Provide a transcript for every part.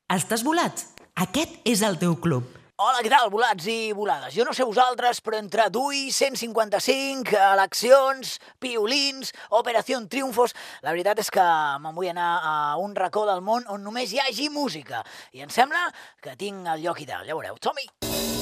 Estàs volat? Aquest és el teu club. Hola, què tal, volats i volades? Jo no sé vosaltres, però entre DUI, 155, eleccions, piolins, Operació Triunfos, la veritat és que me'n vull anar a un racó del món on només hi hagi música. I em sembla que tinc el lloc ideal. Ja veureu. Som-hi!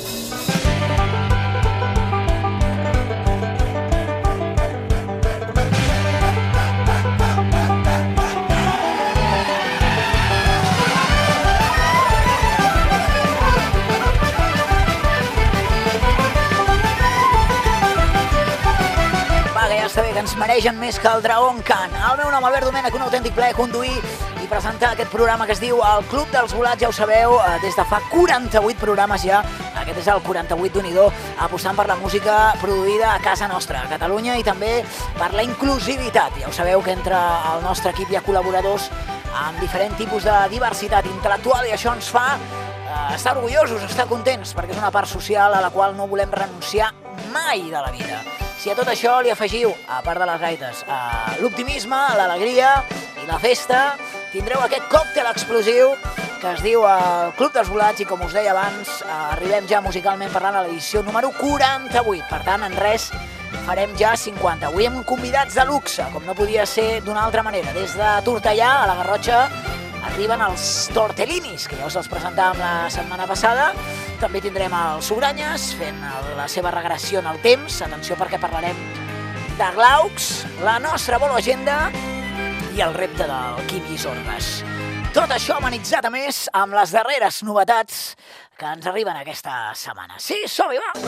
Està bé, que ens mereixen més que el Dragon Khan. El meu nom, Albert Domènech, un autèntic plaer conduir i presentar aquest programa que es diu El Club dels Volats, ja ho sabeu, des de fa 48 programes ja. Aquest és el 48 d'Unidor, apostant per la música produïda a casa nostra, a Catalunya, i també per la inclusivitat. Ja ho sabeu que entre el nostre equip hi ha col·laboradors amb diferent tipus de diversitat intel·lectual i això ens fa estar orgullosos, estar contents, perquè és una part social a la qual no volem renunciar mai de la vida. Si a tot això li afegiu, a part de les gaites, l'optimisme, l'alegria i la festa, tindreu aquest còctel explosiu que es diu el Club dels Volats i, com us deia abans, arribem ja musicalment parlant a l'edició número 48. Per tant, en res, farem ja 50. Avui amb convidats de luxe, com no podia ser d'una altra manera. Des de Tortellà, a la Garrotxa, arriben els Tortellinis, que ja us els presentàvem la setmana passada. També tindrem els Sugranyes fent la seva regressió en el temps. Atenció, perquè parlarem de Glaucs, la nostra Bolo Agenda i el repte del Quim Isordes. Tot això amenitzat a més amb les darreres novetats que ens arriben aquesta setmana. Sí, som-hi, va!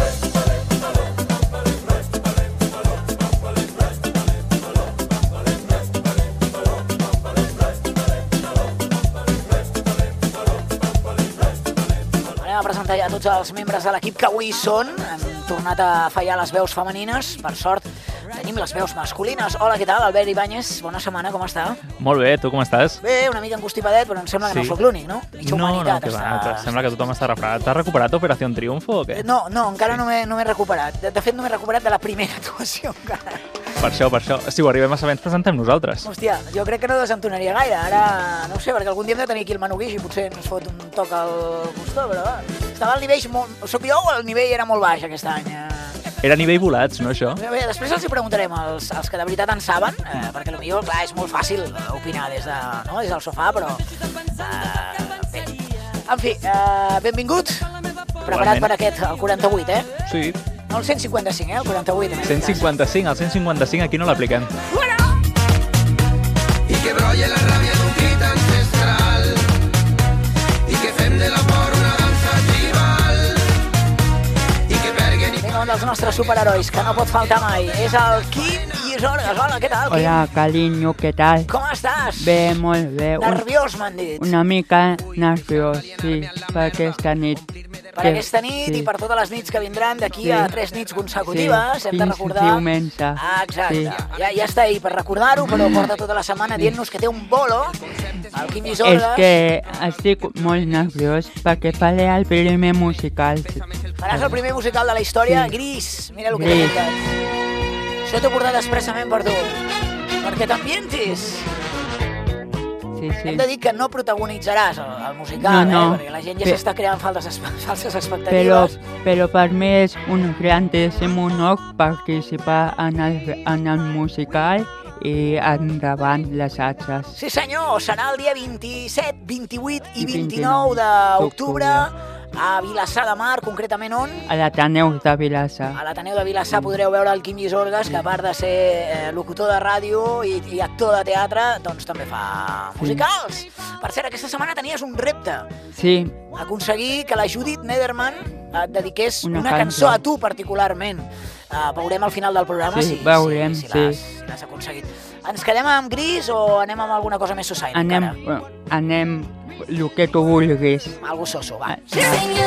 A presentar ja tots els membres de l'equip que avui són. Hem tornat a fallar les veus femenines. Per sort, tenim les veus masculines. Hola, què tal? Albert Ibáñez, bona setmana, com està? Molt bé, tu com estàs? Bé, una mica encostipadet, però em sembla que no sóc l'únic, no? Mitja humanitat que va, sembla que tothom està refredat. T'has recuperat Operació Triunfo o què? No, encara no m'he recuperat. De fet, no m'he recuperat de la primera actuació encara. Per això. Si ho arribem a saber, ens presentem nosaltres. Hòstia, jo crec que no desentonaria gaire. Ara, no ho sé, perquè algun dia hem de tenir aquí el Manu Guix i potser ens fot un toc al costat, però va. Estava al nivell molt... Soc jo o el nivell era molt baix aquest any? Era nivell volats, no, això? Bé, després els hi preguntarem als que de veritat en saben, perquè potser, clar, és molt fàcil opinar des del sofà, però... Bé. En fi, benvingut. Preparat per aquest, el 48, eh? Sí. No el 155, el 48. 155, el 155 aquí no l'apliquem. I que brolla la ràbia d'un crit ancestral i que fem de l'amor una dansa tribal i que perguen... Vinga, un dels nostres superherois, que no pot faltar mai. És el Quim Isordes. Hola, què tal, Quim? Hola, carinyo, què tal? Com estàs? Bé, molt bé. Nerviós, m'han dit. Una mica nerviós, sí, per aquesta nit. Per aquesta nit i per totes les nits que vindran d'aquí a 3 nits consecutives. Hem de recordar... Fins diumenge. Exacte. Sí. Ja està ahí per recordar-ho, però porta tota la setmana dient-nos que té un bolo, el Quim Isordes. És que estic molt nerviós perquè faré el primer musical. Faràs el primer musical de la història, sí. Gris. Mira el que t'he portat. Això t'ho he portat expressament per tu, perquè t'ambientis. Sí. Hem de dir que no protagonitzaràs el musical, no. Perquè la gent ja s'està creant falses expectatives. Però per mi és un grandíssim honor participar en el musical i endavant les atxes. Sí senyor, serà el dia 27, 28 i 29 d'octubre a Vilassar de Mar, concretament on? A l'Ateneu de Vilassar. A l'Ateneu de Vilassar podreu veure el Quim Isordes, que a part de ser locutor de ràdio i actor de teatre, doncs també fa musicals. Per cert, aquesta setmana tenies un repte. Sí. Aconseguir que la Judith Nederman et dediqués una cançó a tu particularment. Veurem al final del programa si l'has aconseguit. Ens quedem amb Gris o anem amb alguna cosa més society? Anem el que tu vulguis. Algo soso, va. Sí.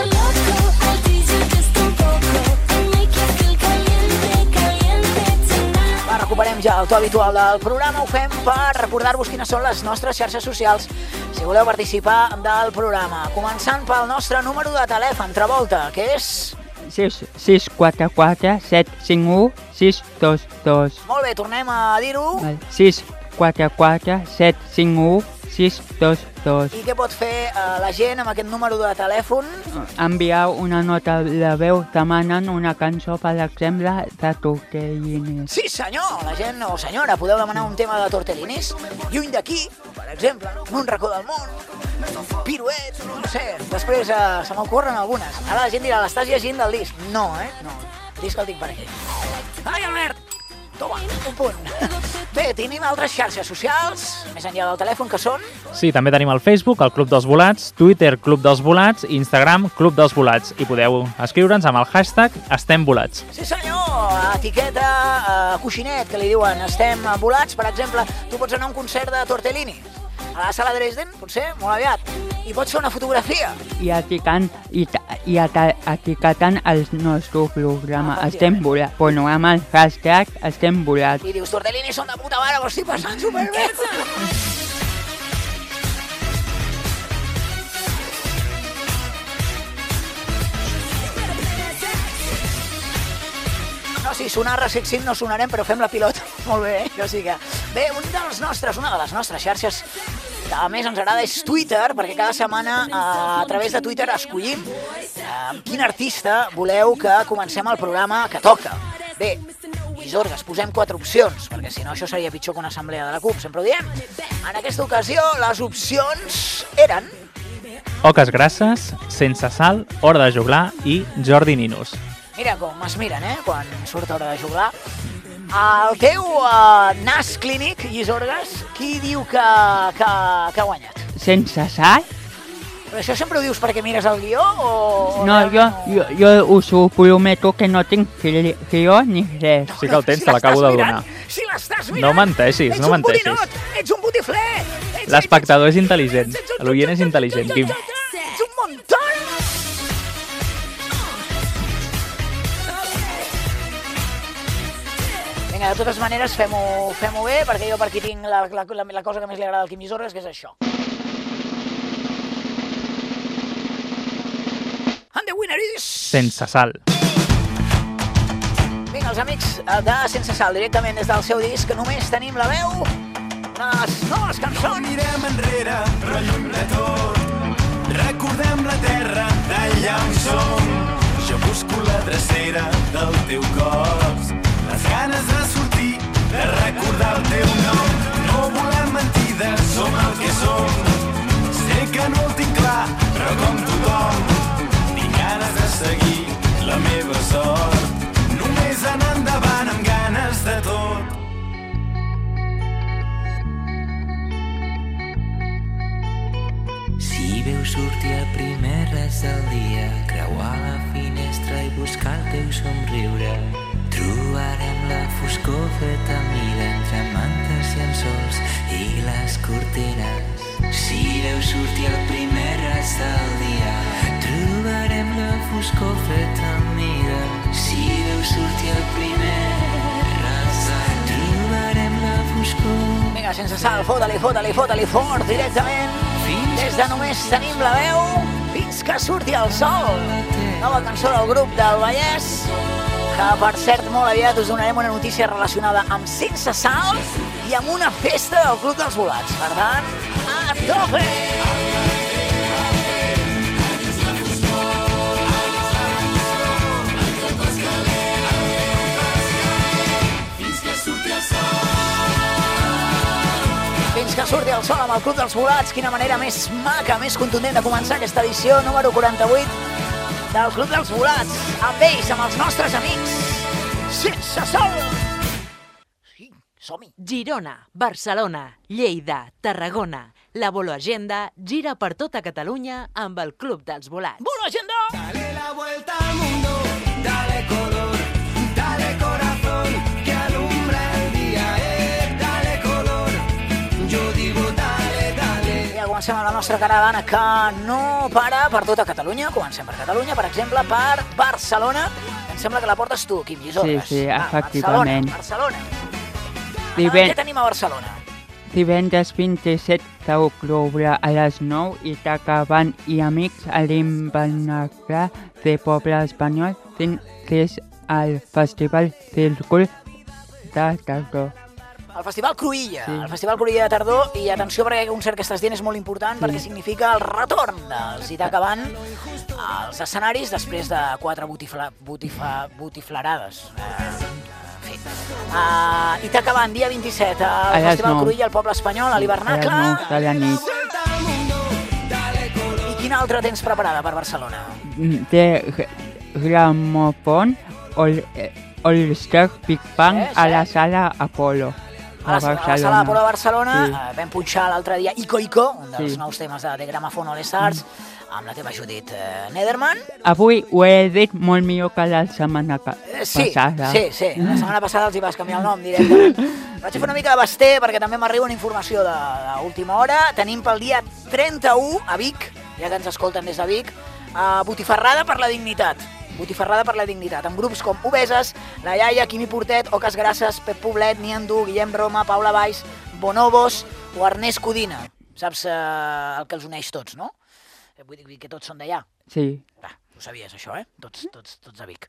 Va, recuperem ja el to habitual del programa. Ho fem per recordar-vos quines són les nostres xarxes socials si voleu participar del programa. Començant pel nostre número de telèfon, Travolta, que és... 644 751 622. Molt bé, tornem a dir-ho. 644 751 622. 2. I què pot fer la gent amb aquest número de telèfon? Enviar una nota de veu demanant una cançó, per exemple, de Tortellini. Sí, senyor! La gent o senyora, podeu demanar un tema de tortellinis. Lluny d'aquí, per exemple, en un racó del món, piruet, no sé. Després se m'ocorren algunes. Ara la gent dirà, l'estàs llegint del disc. No, no. El disc el tinc per aquí. Ai, Albert! Toma, un punt. Bé, tenim altres xarxes socials, més enllà del telèfon, que són... Sí, també tenim el Facebook, el Club dels Volats, Twitter, Club dels Volats, Instagram, Club dels Volats. I podeu escriure'ns amb el hashtag Estem Volats. Sí, senyor! Etiqueta coixinet, que li diuen Estem Volats. Per exemple, tu pots anar a un concert de Tortellini a la sala Dresden, potser, molt aviat, i pots fer una fotografia. I etiquetant el nostre programa Estem Volats. Bueno, amb el hashtag Estem Volats. I dius, Tortellini són de puta mare, m'ho estic passant superbé. No, si sonar Resexint no sonarem, però fem la pilota. Molt bé, jo sí que... Bé, una de les nostres xarxes que a més ens agrada és Twitter, perquè cada setmana a través de Twitter escollim amb quin artista voleu que comencem el programa que toca. Bé, Isorgues, posem 4 opcions, perquè si no això seria pitjor que una assemblea de la CUP, sempre ho diem. En aquesta ocasió les opcions eren... Oques grasses, Sense sal, Hora de juglar i Jordi Ninus. Mira com es miren, quan surt Hora de juglar. El teu nas clínic, Isorgues, qui diu que ha guanyat? Sense sal? Però això sempre ho dius perquè mires el guió o... No, jo us ho prometo que no tinc guió ni res. Sí que el tens, te l'acabo de donar. Si l'estàs mirant! No menteixis, no menteixis. Ets un putifler! L'espectador és intel·ligent, l'oient és intel·ligent, Quim. Ets un montón! Vinga, de totes maneres, fem-ho bé, perquè jo per aquí tinc la cosa que més li agrada al Quim Isorgues, que és això. And the winner is... Sense sal. Vinga, els amics de Sense sal, directament des del seu disc, que només tenim la veu, unes noves cançons. No mirem enrere, però lluny de tot. Recordem la terra d'allà on som. Jo busco la drecera del teu cos. Les ganes de sortir, de recordar el teu nom. No volem mentides, som el que som. Sé que no el tinc clar, però com tothom, tinc ganes de seguir la meva sort. Només anar endavant amb ganes de tot. Si veus sortir el primer res del dia, creuar la finestra i buscar el teu somriure, trobarem la foscor feta a mida entre mantes, llençols i les cortines. Si veus sortir el primer res del dia, trobarem la foscor feta a mida. Si veus sortir el primer res del dia, trobarem la foscor. Vinga, Sense sal, fota-li fort, directament. Des de només tenim la veu fins que surti el sol. Nova cançó del grup del Vallès, que per cert molt aviat us donarem una notícia relacionada amb Sense sal i amb una festa del Club dels Volats. Per tant, a tope! Fins que surti el sol amb el Club dels Volats. Quina manera més maca, més contundent de començar aquesta edició número 48 del Club dels Volats. Amb ells, amb els nostres amics, Sense sal. Sí, som-hi. Girona, Barcelona, Lleida, Tarragona. La Bolo Agenda gira per tota Catalunya amb el Club dels Volats. Bolo Agenda! Dale la vuelta al mundo, dale color, dale corazón, que alumbra el día, dale color. Yo digo dale, dale. Ja comencem amb la nostra caravana que no para per tota Catalunya. Comencem per Catalunya, per exemple, per Barcelona. Em sembla que la portes tu, Quim Isorgues. Sí, efectivament. Barcelona. Divendres- Què tenim a Barcelona? Divendres 27 d'octubre a les 9 i Tacabant i amics a l'Invernacle de Poble Espanyol dins el Festival Círcul de Tardor. El Festival Cruïlla, Sí. el Festival Cruïlla de tardor, i atenció perquè aquest concert que estàs dient és molt important perquè significa el retorn dels Itaca Band als escenaris després de 4 botiflarades. Itaca Band, dia 27, al les Festival 9. Cruïlla, al poble espanyol, a l'Hivernacle. A les 9 de la nit. I quina altra tens preparada per Barcelona? De gramòfon, All-Star Big Bang a la sala Apolo. A la sala Apolo de Barcelona, Sí. vam punxar l'altre dia Ico Ico, un dels Sí. nous temes de Gramòfon All Stars, amb la teva Judit Nederman. Avui ho he dit molt millor que la setmana passada. Sí. La setmana passada els hi vas canviar el nom directament. Vaig fer una mica de baster perquè també m'arriba una informació d'última hora. Tenim pel dia 31 a Vic, ja que ens escolten des de Vic, Botifarrada per la Dignitat. Botifarrada per la Dignitat, amb grups com Obeses, La Iaia, Quimi Portet, Oques Grasses, Pep Poblet, Niandú, Guillem Roma, Paula Valls, Bonobos o Ernest Codina. Saps el que els uneix tots, no? Vull dir que tots són d'allà. Sí. Va, ho sabies, això, eh? Tots a Vic.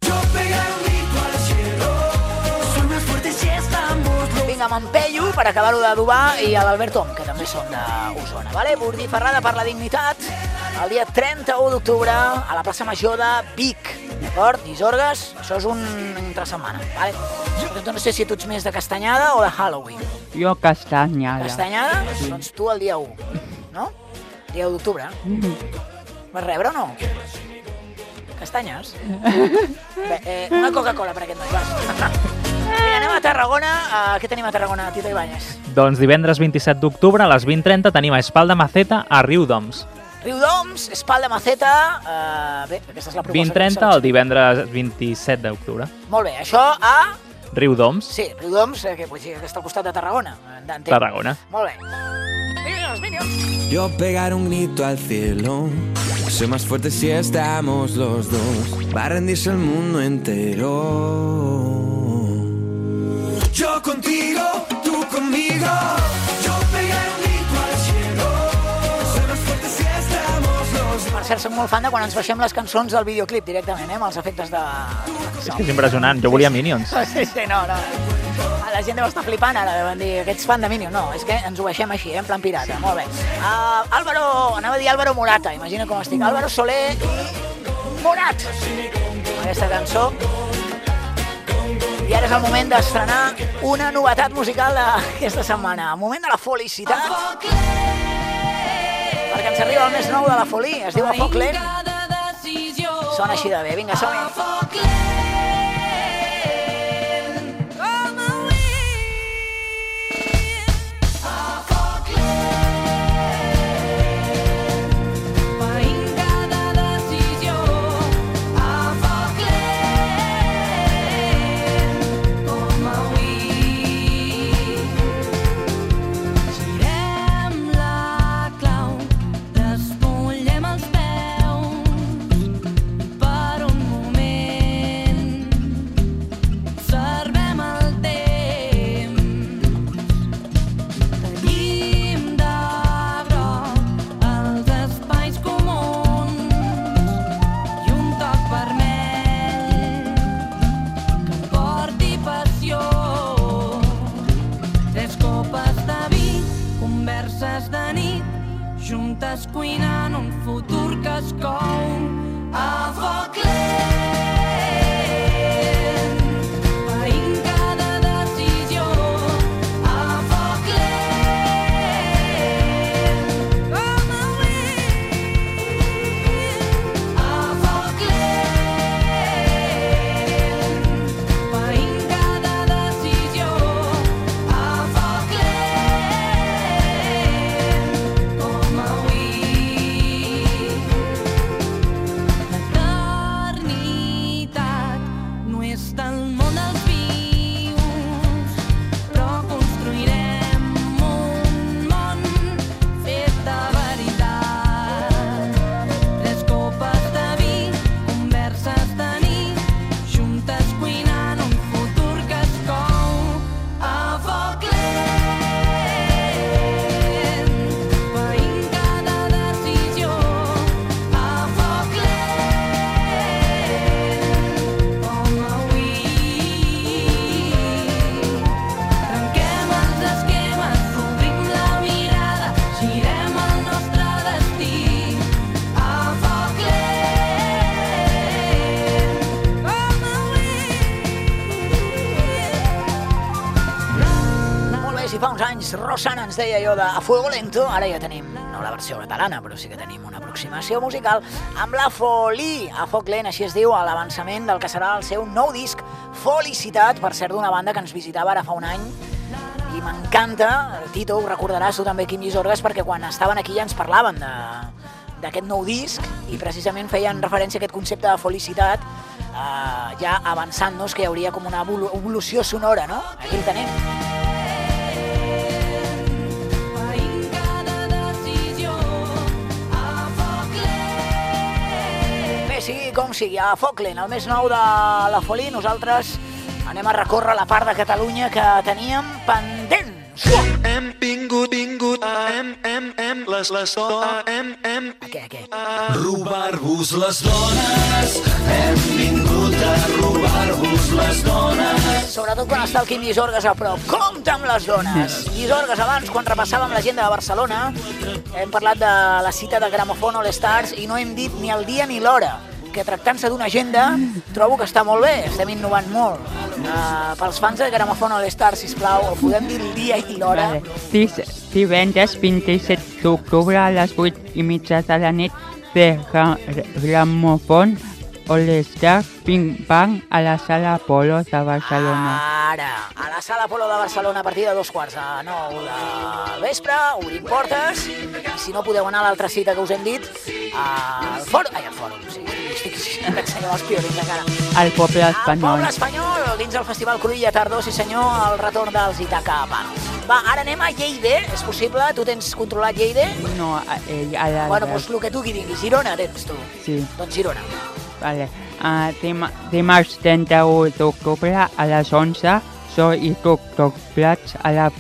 Vinga, m'empello per acabar-ho d'adobar i a l'Albert Om, que també són d'Osona. Vale? Botifarrada per la Dignitat, el dia 31 d'octubre a la plaça Major de Vic. D'acord? Isorgues, això és un entre setmana. Vale? No sé si tu ets més de Castanyada o de Halloween. Jo castanyada. Castanyada? Doncs tu el dia 1, no? Dia 1 d'octubre. Vas rebre o no? Castanyes? Bé, una Coca-Cola per aquest noi, vas. Vinga, anem a Tarragona. Què tenim a Tarragona, Tito Ibáñez? Doncs divendres 27 d'octubre a les 20:30 tenim a Espal de Maceta a Riudoms. Riudoms, Espal de Maceta... Bé, aquesta és la proposta. 20:30 el divendres 27 d'octubre. Molt bé, això a... Riudoms, Sí, Riudoms, que està al costat de Tarragona. Entenc. Tarragona. Molt bé. Minions, Minions. Yo pegar un grito al cielo, soy más fuerte si estamos los dos, va a rendirse el mundo entero. Yo contigo, tú conmigo, yo pegar un grito al cielo, soy más fuerte si estamos los dos. Per cert, soc molt fan de quan ens baixem les cançons del videoclip directament, amb els efectes de... És que és impressionant, jo volia Minions. Sí, no. La gent deu estar flipant ara, deuen dir que ets fan de Minions. No, és que ens ho baixem així, en plan pirata. Sí. Molt bé. Anava a dir Álvaro Morata, imagina com estic. Álvaro Soler i Morat. Aquesta cançó. I ara és el moment d'estrenar una novetat musical d'aquesta setmana. El moment de la felicitat. Perquè ens arriba el més nou de la Folie. Es diu A Foc Lent. Sona així de bé. Vinga, som-hi. juntes cuinant un futur que es cou a foc lent. Païm cada decisió a foc lent. Com avui a foc lent. Païm cada decisió a foc lent. Com avui l'eternitat Luis Rosana ens deia allò de A Fuego Lento, ara ja tenim, no la versió catalana, però sí que tenim una aproximació musical amb la Folie, a foc lent, així es diu, a l'avançament del que serà el seu nou disc, Felicitat, per cert, d'una banda que ens visitava ara fa un any, i m'encanta, Tito, ho recordaràs tu també, Quim Llisorgues, perquè quan estaven aquí ja ens parlaven d'aquest nou disc i precisament feien referència a aquest concepte de felicitat, ja avançant-nos que hi hauria com una evolució sonora, no? Aquí el tenim. Bé, sigui com sigui, a foc lent, el més nou de la Folie, nosaltres anem a recórrer la part de Catalunya que teníem pendent. Hem vingut, les A què? robar-vos les dones. Hem vingut a robar-vos les dones. Sobretot quan està el Quim Llisorgues a prop. Compte amb les dones! Llisorgues, abans, quan repassàvem l'agenda de Barcelona, hem parlat de la cita de Gramofon All Stars i no hem dit ni el dia ni l'hora, que tractant-se d'una agenda trobo que està molt bé, estem innovant molt. Pels fans de Gramofon All Stars, sisplau, el podem dir el dia i l'hora? Divendres 27 d'octubre a les 8:30 de la nit de Gramofon All Stars Ping Pong a la Sala Apolo de Barcelona. Ara, a la Sala Apolo de Barcelona a partir de 2:15 del vespre, obrim portes, i si no podeu anar a l'altra cita que us hem dit, al fòrum, sí, estic pensant els piolins encara. Al Poble Espanyol. Al Poble Espanyol, dins del Festival Cruïlla Tardor, sí senyor, el retorn dels Itaca Punk. Va, ara anem a Lleida, és possible? Tu tens controlat Lleida? No, a la... Bueno, doncs el que tu diguis. Girona tens tu? Sí. Doncs Girona. Vale. Dimarts 31 d'octubre a les 11, so i toc plats a la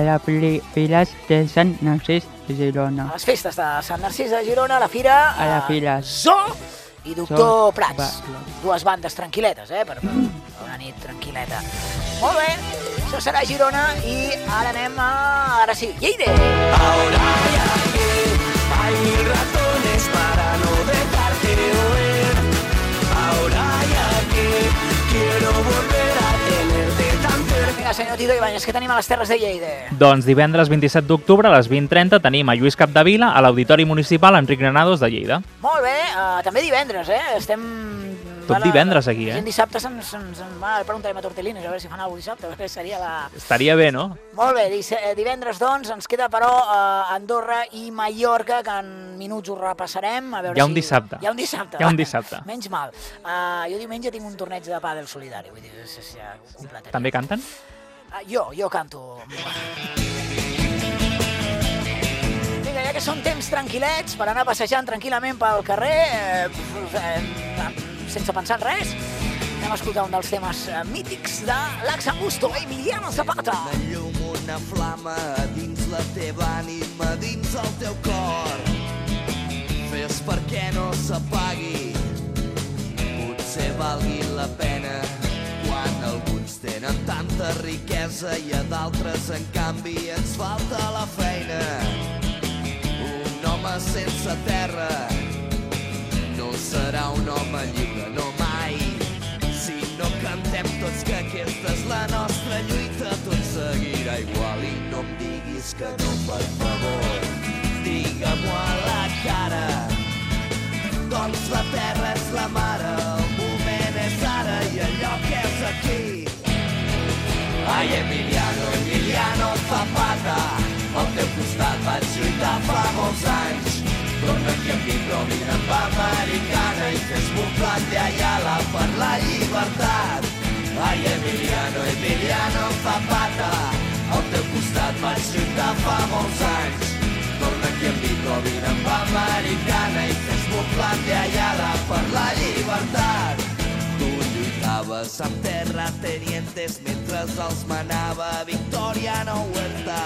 Files de Sant Narcís de Girona. A les festes de Sant Narcís de Girona, a la fira... A la Files. Zo i Doctor Prats. Dues bandes tranquil·letes, per una nit tranquil·leta. Molt bé, això serà Girona i ara anem a... Ara sí, Lleida! Ahora ya que hay ratones para no dejarte oír. Ahora ya que quiero volver a tenerte tan cerca. Vinga, senyor Tito Ibáñez, què tenim a les Terres de Lleida? Doncs divendres 27 d'octubre a les 20:30 tenim a Lluís Capdevila a l'Auditori Municipal Enric Granados de Lleida. Molt bé, també divendres, estem... Tot divendres aquí, Gent dissabte se'ns va, preguntarem a Tortellines, a veure si fan alguna cosa dissabte, a veure, seria la... Estaria bé, no? Molt bé, divendres doncs ens queda però Andorra i Mallorca, que en minuts ho repassarem. A veure Hi ha un dissabte. Hi ha un dissabte. Hi ha un dissabte. Menys mal. Jo diumenge tinc un torneig de pàdel solidari, vull dir, ja ho completaré. També canten? Jo canto. Vinga, ja que són temps tranquil·lets per anar passejant tranquil·lament pel carrer, sense pensar en res, anem a escoltar un dels temes mítics de l'Ax Angusto, Emiliano Zapata. Una llum, una flama dins la teva ànima, dins el teu cor. Fes perquè no s'apagui, potser valgui la pena, quan alguns tenen tanta riquesa i a d'altres, en canvi, ens falta la feina. Un home sense terra no serà un home lliure, no mai. Si no cantem tots que aquesta és la nostra lluita, tot seguirà igual i no em diguis que no, per favor. Digue-m'ho a la cara, doncs la terra és la mare, el moment és ara i el lloc és aquí. Ai, Emiliano, Emiliano Zapata, al teu costat vaig lluitar fa molts anys. Torna aquí amb mi, però vine amb americana i fes-me un plat lleiala per la llibertat. Ai, Emiliano, Emiliano Zapata, al teu costat vaig lluitar fa molts anys. Torna aquí amb mi, però vine amb americana i fes-me un plat lleiala per la llibertat. Tu lluitaves amb terratenientes mentre els manava Victoriano Huerta.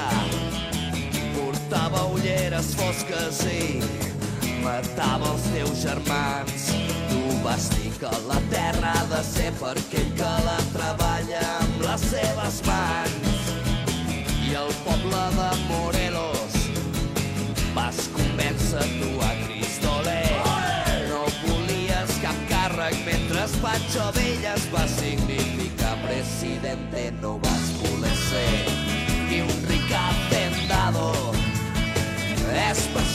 Portava ulleres fosques i matava els teus germans. Tu vas dir que la terra ha de ser per aquell que la treballa amb les seves mans. I el poble de Morelos vas convèncer tu a Cristoler. No volies cap càrrec mentre Pancho Villa es va significar presidente. No vas voler ser ni un ricard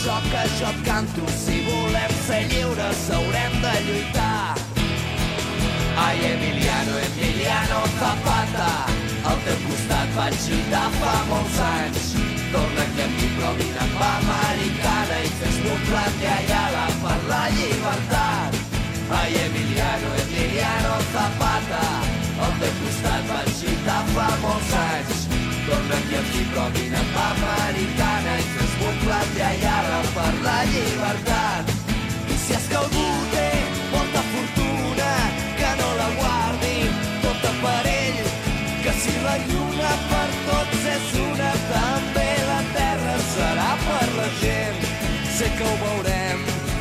això que jo et canto. Si volem ser lliures haurem de lluitar. Ai, Emiliano, Emiliano Zapata, al teu costat vaig lluitar fa molts anys. Torna aquí amb mi, però vine amb americana i fes-me un plat de Ayala per la llibertat. Ai, Emiliano, Emiliano Zapata, al teu costat vaig lluitar fa molts anys. Torna aquí amb mi, però vine amb americana i fes-me un plat de Ayala per la llibertat. I si és que algú té molta fortuna, que no la guardi tota per ell, que si la lluna per tots és una, també la terra serà per la gent. Sé que ho veurem.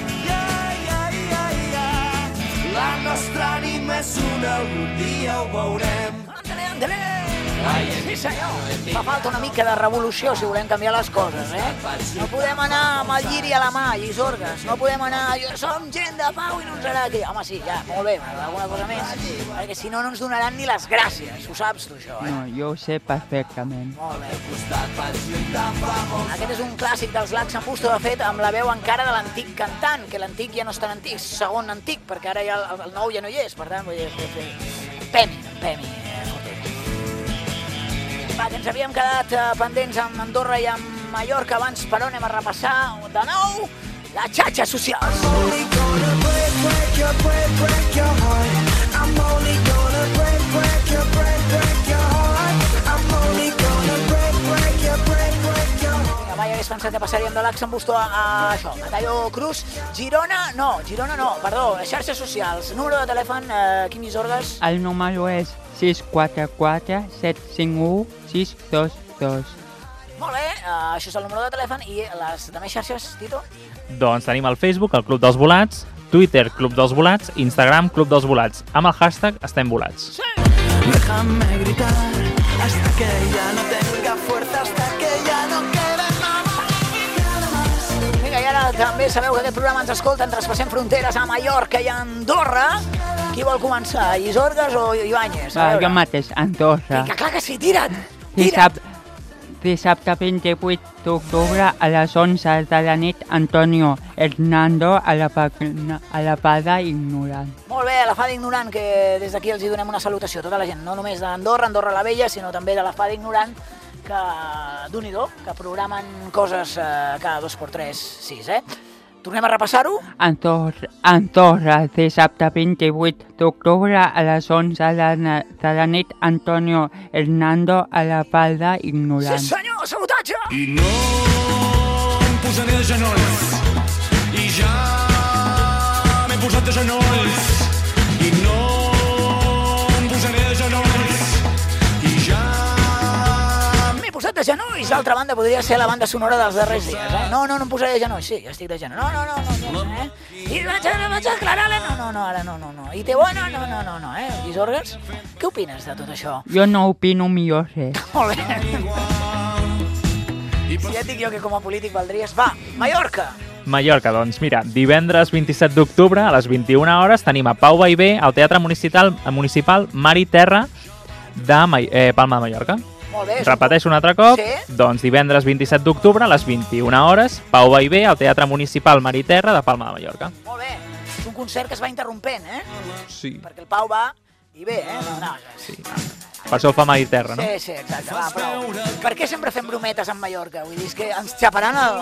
La nostra ànima és una, algun dia ho veurem. Sí, senyor. Fa falta una mica de revolució si volem canviar les coses, eh? No podem anar amb el lliri a la mà, Llisorgues. No podem anar... Som gent de pau i no ens agrada aquí. Home, sí, ja, molt bé, alguna cosa més. Perquè si no, no ens donaran ni les gràcies. Ho saps, tu, això, eh? No, jo ho sé perfectament. Molt bé. Aquest és un clàssic dels Lacs en Busto, de fet, amb la veu encara de l'antic cantant, que l'antic ja no és tan antic, segon antic, perquè ara ja el nou ja no hi és, per tant, vull dir, Pemi. Va, que ens havíem quedat pendents amb Andorra i amb Mallorca. Abans, però, anem a repassar de nou les xarxes socials. Va, ja hagués pensat que passaríem de Lacs en Busto a això, Matallo Cruz. Girona no, perdó, xarxes socials. Número de telèfon, Quim Llisorgues. El número és 644-751-622. Molt bé, això és el número de telèfon. I les demés xarxes, Tito? Doncs tenim el Facebook, el Club dels Volats, Twitter, Club dels Volats, Instagram, Club dels Volats. Amb el hashtag Estem Volats. Sí! Déjame gritar hasta que ya no tenga fuerza, hasta que ya no quede más. Vinga, i ara també sabeu que aquest programa ens escolten Traspassem Fronteres a Mallorca i a Andorra. Qui vol començar, Llisorgues o Ibáñez? Jo mateix, Andorra. Vinga, clar que sí, tira't! Dissabte 28 d'octubre a les 11 de la nit, Antonio Hernando a la Fada Ignorant. Molt bé, a la Fada Ignorant, que des d'aquí els hi donem una salutació a tota la gent, no només d'Andorra, Andorra la Vella, sinó també de la Fada Ignorant, que d'un-i-do, que programen coses cada 2x3, 6, eh? Tornem a repassar-ho? Andorra, dissabte 28 d'octubre a les 11 de la nit, Antonio Hernando a la Fada Ignorant. Sí senyor, sabotatge! I no em posaré de genolls, i ja m'he posat de genolls, i no em posaré de genolls, i ja... M'he posat de genolls! D'altra banda, podria ser la banda sonora dels darrers dies, eh? No em posaré de genolls, sí, estic de genolls. No, eh? I vaig aclarar-la, ara no. I té bona, no, eh? Llisorgues, què opines de tot això? Jo no opino millor res. Molt bé. Si ja et dic jo que com a polític valdries... Va, Mallorca! Mallorca, doncs mira, divendres 27 d'octubre a les 21 hores tenim a Pau Vallvé al Teatre Municipal Mar i Terra de Palma de Mallorca. Molt bé. Repeteixo un altre cop, Sí? Doncs divendres 27 d'octubre a les 21 hores, Pau Vallvé al Teatre Municipal Mar i Terra de Palma de Mallorca. Molt bé. És un concert que es va interrompent, eh? Sí. Perquè el Pau va i bé, eh? No. Sí. Per això ho fa Mar i Terra, no? Sí, exacte, va, prou. Per què sempre fem brometes amb Mallorca? Vull dir, és que ens xaparan el...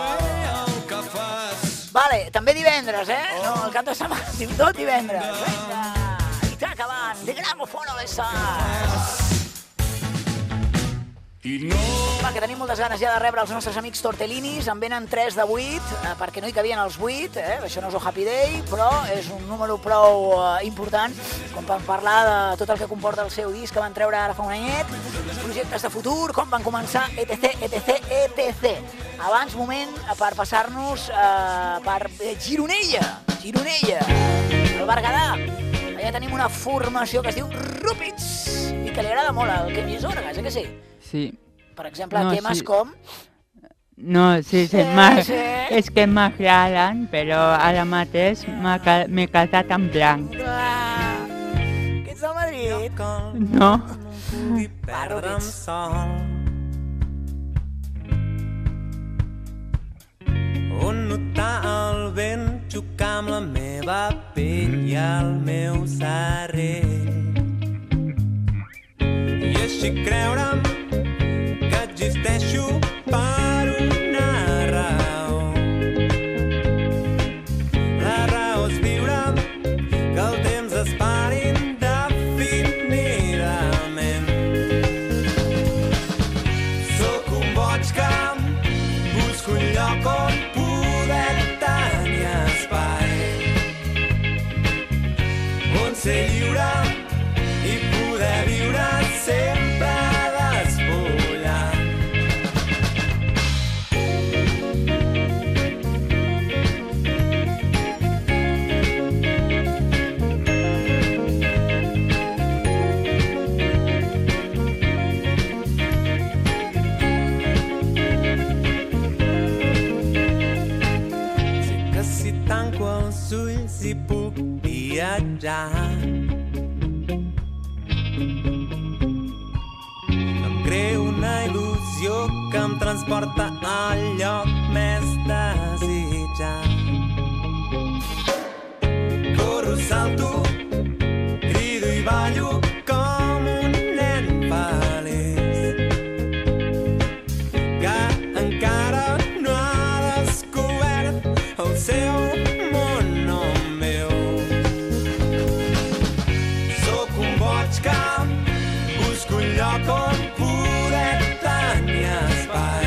Vale, també divendres, eh? No, el cap de setmana, tot divendres. Vinga, i està acabant. De gramofono de sals. Va, que tenim moltes ganes ja de rebre els nostres amics tortellinis. En venen 3 de 8, perquè no hi cabien els 8, això no és un Happy Day, però és un número prou important com per parlar de tot el que comporta el seu disc que van treure ara fa un anyet, els projectes de futur, com van començar, etc. Abans, moment per passar-nos per Gironella, el Berguedà. Allà tenim una formació que es diu Rúpids i que li agrada molt al Quim Llisorgues, que sí? Sí. Per exemple, temes com... No, sí, Sí. és que m'agraden, però ara mateix m'he quedat en blanc. Que ets del Madrid? No? Va, Rúpids. On no teva pell i el meu serrell. I així creure'm que existeixo per una raó. La raó és viure que el temps es pari indefinidament. Sóc un boig que busco un lloc on poder tenir espai, on ser lliure i poder viure sempre despullat. Sé que si tanco els ulls hi puc viatjar. Em creo una il·lusió que em transporta al lloc més desitjat. Corro, salto, crido i ballo com un nen feliç que encara no ha descobert el seu món no meu. Sóc un boig que busco un lloc on poder tenir espai,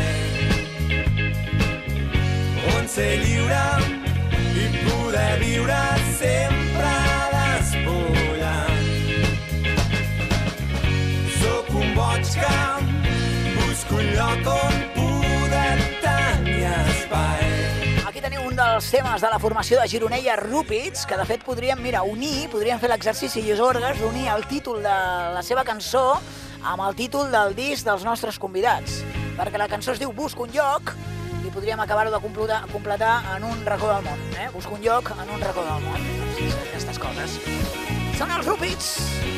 on ser lliure i poder viure sempre despullat. Sóc un boig que busco un lloc on poder tenir espai. Aquí teniu un dels temes de la formació de Gironella Rúpids, que de fet podríem, podríem fer l'exercici Isorgues d'unir el títol de la seva cançó amb el títol del disc dels nostres convidats, perquè la cançó es diu Busco un lloc i podríem acabar-ho de completar en un racó del món. Busco un lloc en un racó del món. Sí, aquestes coses. Són els Rúpids!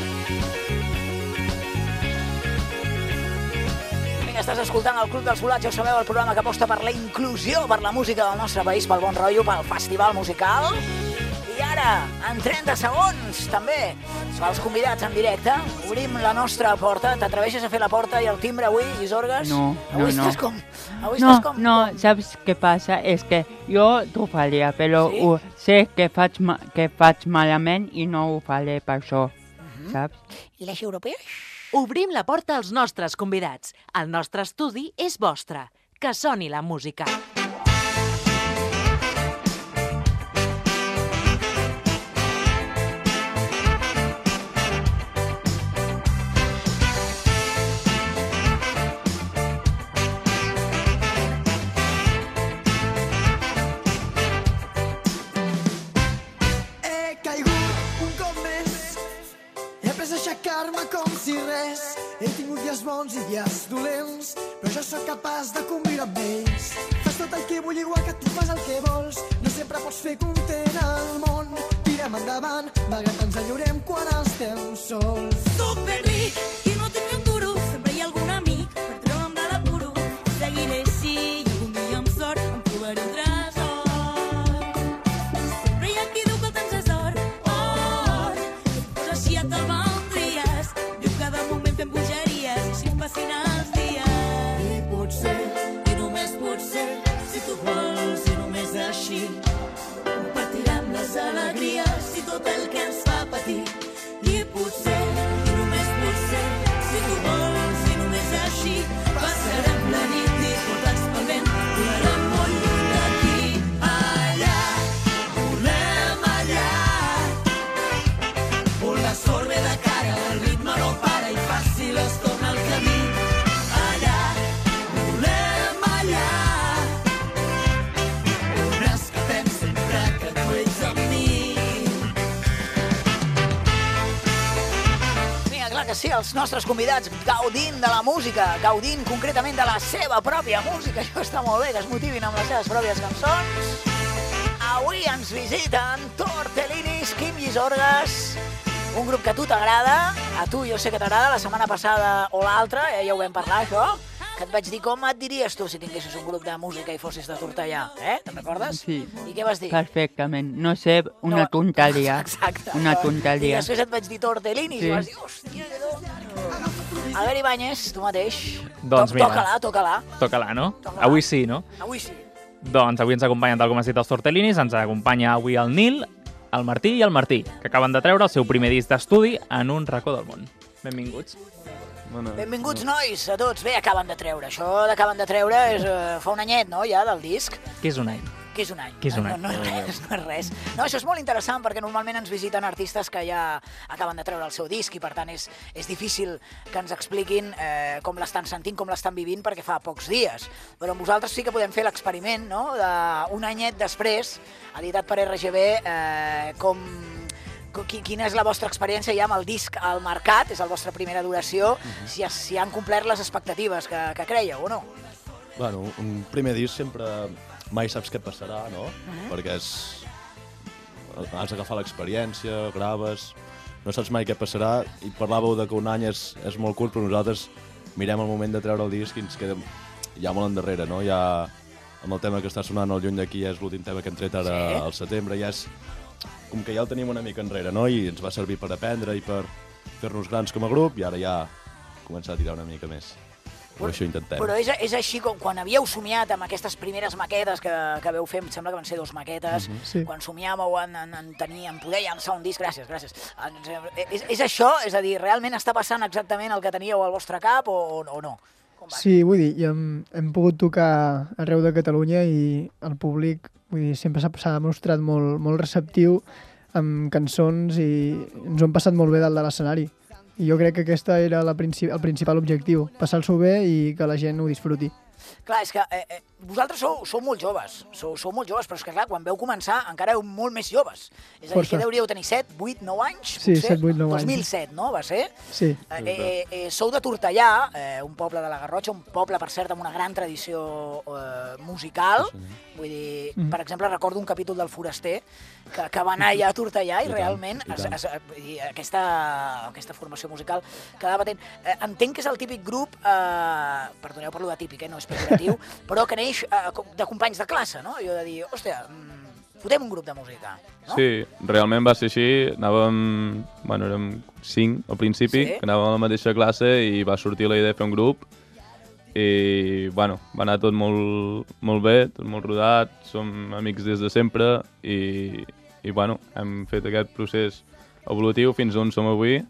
Estàs escoltant el Club dels Volats, ja ho sabeu, el programa que aposta per la inclusió, per la música del nostre país, pel bon rotllo, pel festival musical. I ara, en 30 segons, també, pels convidats en directe, obrim la nostra porta. T'atreveixes a fer la porta i el timbre avui, Isorgues? No. Estàs com... No, saps què passa? És que jo t'ho faria, però sí? Sé que faig malament i no ho faré per això, saps? I les europees? Obrim la porta als nostres convidats. El nostre estudi és vostre. Que soni la música. He caigut un cop més, he après a aixecar-me com si res. He tingut dies bons i dies dolents, però jo sóc capaç de conviure amb ells. Fas tot el que vull igual que tu fas el que vols, no sempre pots fer content el món. Tirem endavant, malgrat ens enyorem quan estem sols. Soc ben ric i no tinc ni un duro, sempre hi ha algun amic per treure'm de l'apuro. Seguiré així i algun dia amb sort em trobaré un tresor. Sempre hi ha qui diu que el temps és or, or. Pues així et te'l valdries, viu cada moment fent bogeries i així em passin els dies. I potser, I només potser, si tu vols i només així, compartirem les alegries i tot el que ens fa patir. I potser, i només potser, si tu vols i només així, passarem la nit i portats pel vent, volarem molt lluny d'aquí. Allà, volem allà, on la sort ve de cara, el ritme no para i fàcil es torna el camí. Allà, volem allà, on escapem sempre que tu ets amb mi. Vinga, clar que sí, els nostres convidats gaudint de la música, gaudint concretament de la seva pròpia música. Això està molt bé, que es motivin amb les seves pròpies cançons. Avui ens visiten Tortellinis, Quim Isorgues, un grup que a tu t'agrada, a tu jo sé que t'agrada, la setmana passada o l'altra, ja ho vam parlar, això. que et vaig dir com et diries tu si tinguessis un grup de música i fossis de Tortellà, Te'n recordes? Sí. I què vas dir? Perfectament. No sé, una tonteria. Exacte. Una I tonteria. després et vaig dir Tortellinis i vas dir, hòstia, que do. Albert Ibáñez, tu mateix. Doncs mira. Toca-la. Toca-la, no? Toca-la. Avui sí, no? Avui sí. Doncs avui ens acompanyen, tal com has dit, els Tortellinis, ens acompanya avui el Nil, el Martí i el Martí, que acaben de treure el seu primer disc d'estudi en un racó del món. Benvinguts. Benvinguts, nois, a tots. Bé, acaben de treure. Això d'acaben de treure és fa un anyet, no, ja, del disc. Què és un any? Què és un any? Què és un any? No és res. No, això és molt interessant perquè normalment ens visiten artistes que ja acaben de treure el seu disc i per tant és difícil que ens expliquin com l'estan sentint, com l'estan vivint perquè fa pocs dies. Però amb vosaltres sí que podem fer l'experiment, no?, d'un anyet després, editat per RGB, quina és la vostra experiència ja amb el disc al mercat, és la vostra primera duració, si han complert les expectatives que creieu o no? Bueno, un primer disc sempre mai saps què passarà, no? Perquè has d'agafar l'experiència, graves, no saps mai què passarà i parlàveu que un any és molt curt, però nosaltres mirem el moment de treure el disc i ens quedem ja molt endarrere, no? Ja amb el tema que està sonant al Lluny d'aquí és l'últim tema que hem tret ara al setembre, ja és com que ja el tenim una mica enrere, no? I ens va servir per aprendre i per fer-nos grans com a grup i ara ja començar a tirar una mica més. Però això intentem. Però és així com quan havíeu somiat amb aquestes primeres maquetes que veu fer, em sembla que van ser 2 maquetes, quan somiàveu en poder llançar un disc, gràcies. És això? És a dir, realment està passant exactament el que teníeu al vostre cap o no? Sí, vull dir, hem pogut tocar arreu de Catalunya i el públic sempre s'ha demostrat molt receptiu amb cançons i ens ho hem passat molt bé dalt de l'escenari. I jo crec que aquest era el principal objectiu, passar-s'ho bé i que la gent ho disfruti. Clar, és que vosaltres sou molt joves, però és que clar, quan veu començar encara heu molt més joves. És a dir, que deuríeu tenir 7, 8, 9 anys? Sí, 7, 8, 9 anys. 2007, no? Va ser? Sí. Sou de Tortellà, un poble de la Garrotxa, un poble, per cert, amb una gran tradició musical. Vull dir, per exemple, recordo un capítol del Foraster que va anar allà a Tortellà i realment aquesta formació musical quedava patent. Entenc que és el típic grup, perdoneu per lo de típic, no és pejoratiu, però que neix de companys de classe, no? Jo de dir, hòstia, fotem un grup de música, no? Sí, realment va ser així, érem 5 al principi, que anàvem a la mateixa classe i va sortir la idea de fer un grup i, va anar tot molt bé, tot molt rodat, som amics des de sempre i hem fet aquest procés evolutiu fins on som avui,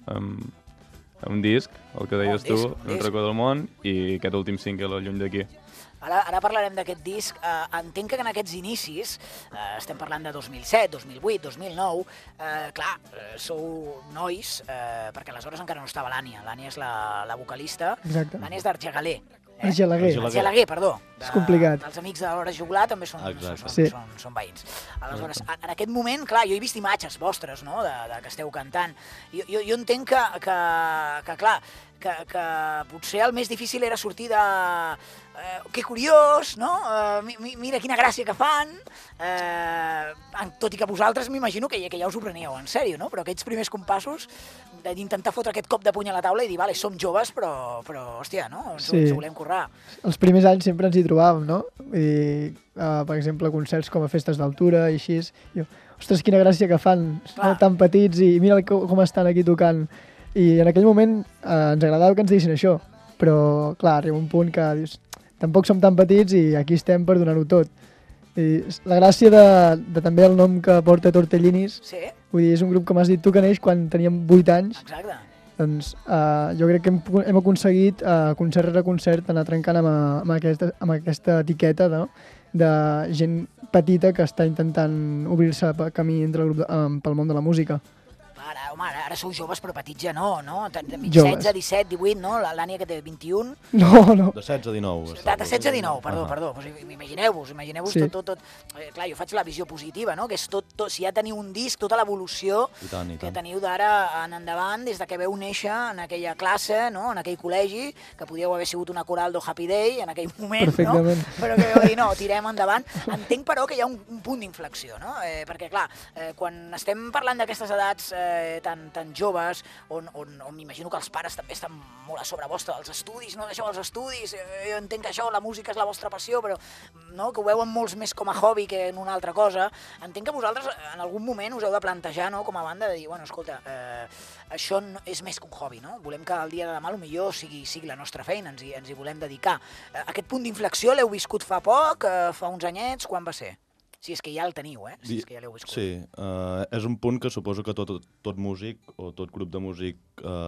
un disc, el que deies tu, Un racó del món, i aquest últim single, El Lluny d'aquí. Ara parlarem d'aquest disc. Entenc que en aquests inicis, estem parlant de 2007, 2008, 2009, clar, sou nois, perquè aleshores encara no estava l'Ània. L'Ània és la vocalista. Exacte. L'Ània és d'Argelaguer. Argelaguer, perdó. És complicat. Els amics de l'Hora Juglar també són veïns. Aleshores, en aquest moment, clar, jo he vist imatges vostres, no?, que esteu cantant. Jo entenc que clar, que potser el més difícil era sortir de... que curiós, no? Mira quina gràcia que fan. Tot i que vosaltres m'imagino que ja us ho preníeu en sèrio, no? Però aquests primers compassos d'intentar fotre aquest cop de puny a la taula i dir, vale, som joves, però hòstia, no? Ens ho volem currar. Els primers anys sempre ens hi trobàvem, no? I, per exemple, concerts com a festes d'altura i així. Ostres, quina gràcia que fan, tan petits i mira com estan aquí tocant. I en aquell moment ens agradava que ens diguessin això, però clar, arriba un punt que dius, tampoc som tan petits i aquí estem per donar-ho tot. I la gràcia de també el nom que porta Tortellinis, vull dir, és un grup, com has dit tu, que neix quan teníem 8 anys. Exacte. Doncs jo crec que hem aconseguit, concert rere concert, anar trencant amb aquesta etiqueta de gent petita que està intentant obrir-se camí pel món de la música. Ara sou joves, però petits ja no? 16, 17, 18, no? L'Ània que té 21. No. De 16 a 19. De 16 a 19, perdó. Imagineu-vos tot. Clar, jo faig la visió positiva, no? Que és tot, si ja teniu un disc, tota l'evolució que teniu d'ara en endavant, des de que veu néixer en aquella classe, no? En aquell col·legi, que podíeu haver sigut una coral do Happy Day en aquell moment, no? Però que vau dir, no, tirem endavant. Entenc, però, que hi ha un punt d'inflexió, no? Perquè, clar, quan estem parlant d'aquestes edats tan joves, on m'imagino que els pares també estan molt a sobre vostre, els estudis, no deixeu els estudis, jo entenc que això, la música és la vostra passió, però no, que ho veuen molts més com a hobby que en una altra cosa. Entenc que vosaltres en algun moment us heu de plantejar, no, com a banda, de dir, bueno, escolta, això és més que un hobby, no? Volem que el dia de demà millor sigui la nostra feina, ens hi volem dedicar. Aquest punt d'inflexió l'heu viscut fa poc, fa uns anyets, quan va ser? Si és que ja el teniu, si és que ja l'heu viscut. Sí, és un punt que suposo que tot músic o tot grup de músic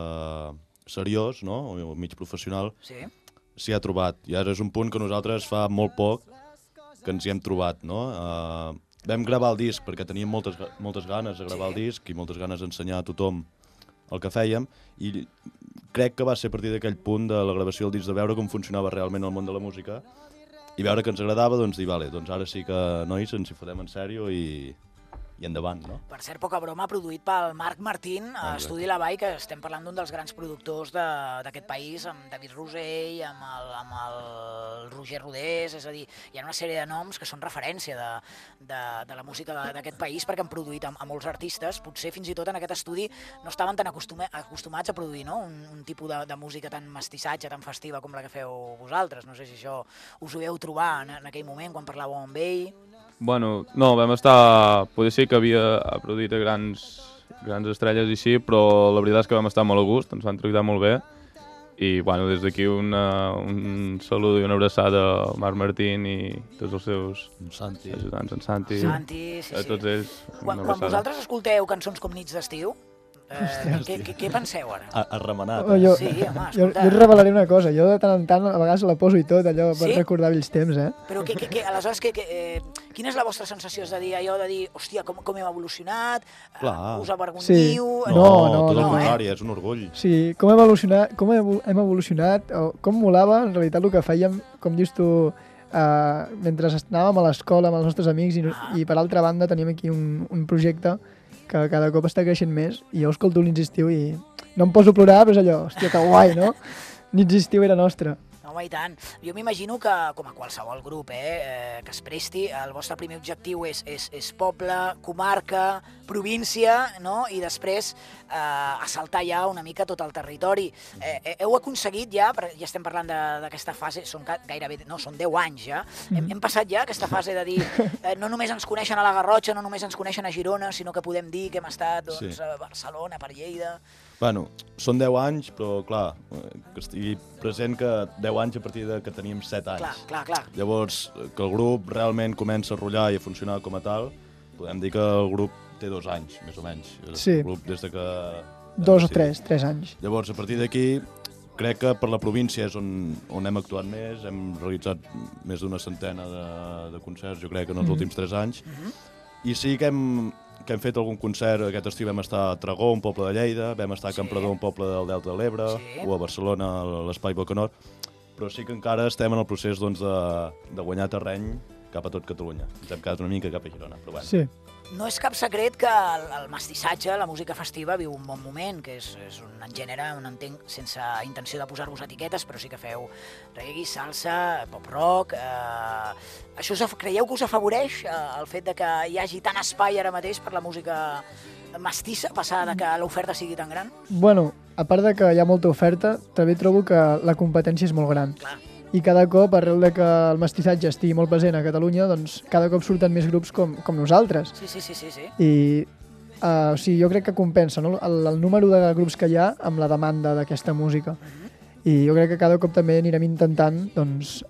seriós, no? O mig professional, s'hi ha trobat. I ara és un punt que nosaltres fa molt poc que ens hi hem trobat, no? Vam gravar el disc perquè teníem moltes ganes de gravar el disc i moltes ganes d'ensenyar a tothom el que fèiem, i crec que va ser a partir d'aquell punt de la gravació del disc, de veure com funcionava realment el món de la música i veure que ens agradava, doncs dir, vale, doncs ara sí que, nois, ens hi fotem en sèrio i endavant, no? Per cert, poca broma, produït pel Marc Martín, a Estudi La Vall, que estem parlant d'un dels grans productors d'aquest país, amb David Rosell, amb el Roger Rodés, és a dir, hi ha una sèrie de noms que són referència de la música d'aquest país, perquè han produït a molts artistes, potser fins i tot en aquest estudi no estaven tan acostumats a produir, no? Un tipus de música tan mestissatge, tan festiva com la que feu vosaltres. No sé si això us ho veu trobar en aquell moment, quan parlàveu amb ell. Bueno, no, vam estar... Poder ser que havia produït a grans estrelles i sí, però la veritat és que vam estar molt a gust, ens van tractar molt bé. I, bueno, des d'aquí un salut i una abraçada al Marc Martín i tots els seus ajudants, en Santi, a tots ells. Quan vosaltres escolteu cançons com Nits d'estiu, què penseu ara? Arremanat. Sí, home, jo et revelaré una cosa, jo de tant en tant a vegades la poso i tot, allò per recordar vells temps, Però aleshores, quina és la vostra sensació? És de dir, allò de dir, hòstia, com hem evolucionat, us avergonyiu... No, tot el contrari, és un orgull. Sí, com hem evolucionat, com molava en realitat el que fèiem, com dius tu, mentre anàvem a l'escola amb els nostres amics i per altra banda teníem aquí un projecte que cada cop està creixent més, i jo escolto Nits d'estiu i no em poso a plorar, però és allò, hòstia, que guai, no? Nits d'estiu era nostra. Home, i tant. Jo m'imagino que, com a qualsevol grup que es presti, el vostre primer objectiu és poble, comarca, província, no? I després assaltar ja una mica tot el territori. Heu aconseguit ja estem parlant d'aquesta fase, són gairebé, no, són 10 anys ja, hem passat ja aquesta fase de dir, no només ens coneixen a la Garrotxa, no només ens coneixen a Girona, sinó que podem dir que hem estat a Barcelona, per Lleida... Bueno, són 10 anys, però clar, que estigui present que 10 anys a partir de que teníem 7 anys. Clar. Llavors, que el grup realment comença a rotllar i a funcionar com a tal, podem dir que el grup té 2 anys, més o menys. Sí. El grup des de que... 2 o 3 anys. Llavors, a partir d'aquí, crec que per la província és on hem actuat més, hem realitzat més d'una centena de concerts, jo crec, en els últims 3 anys, i sí que hem fet algun concert. Aquest estiu vam estar a Tragó, un poble de Lleida, vam estar a Campredó, un poble del Delta de l'Ebre, o a Barcelona, a l'Espai Bocanor, però sí que encara estem en el procés de guanyar terreny cap a tot Catalunya. Ens hem quedat una mica cap a Girona, però bueno. Sí. No és cap secret que el mestissatge, la música festiva, viu un bon moment, que és un gènere, entenc, sense intenció de posar-vos etiquetes, però sí que feu reggae, salsa, pop-rock... Això creieu que us afavoreix el fet de que hi hagi tant espai ara mateix per la música mestissa, passar de que l'oferta sigui tan gran? Bueno, a part de que hi ha molta oferta, també trobo que la competència és molt gran. Clar. I cada cop, arrel de que el mestissatge estigui molt present a Catalunya, doncs cada cop surten més grups com nosaltres. Sí. I o sigui, jo crec que compensa, no? el número de grups que hi ha amb la demanda d'aquesta música. I jo crec que cada cop també anirem intentant doncs,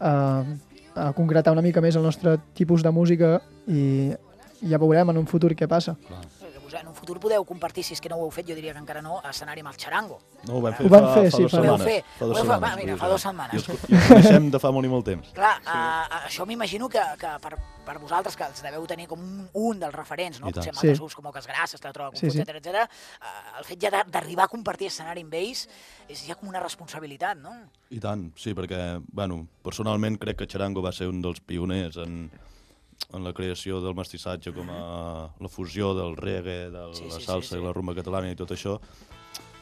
a concretar una mica més el nostre tipus de música i ja veurem en un futur què passa. Clar. En un futur podeu compartir, si és que no ho heu fet, jo diria que encara no, escenari amb el Xarango. No, ho vam fer fa 2 setmanes. Fa 2 setmanes. I ens coneixem de fa molt i molt temps. Clar, això m'imagino que per vosaltres, que els deveu tenir com un dels referents, no? Potser amb altres grups com Oques Grasses, Teatre de Confut, etcètera, el fet ja d'arribar a compartir escenari amb ells és ja com una responsabilitat, no? I tant, sí, perquè, bueno, personalment crec que Xarango va ser un dels pioners en la creació del mestissatge, com a la fusió del reggae, de la salsa i la rumba catalana i tot això.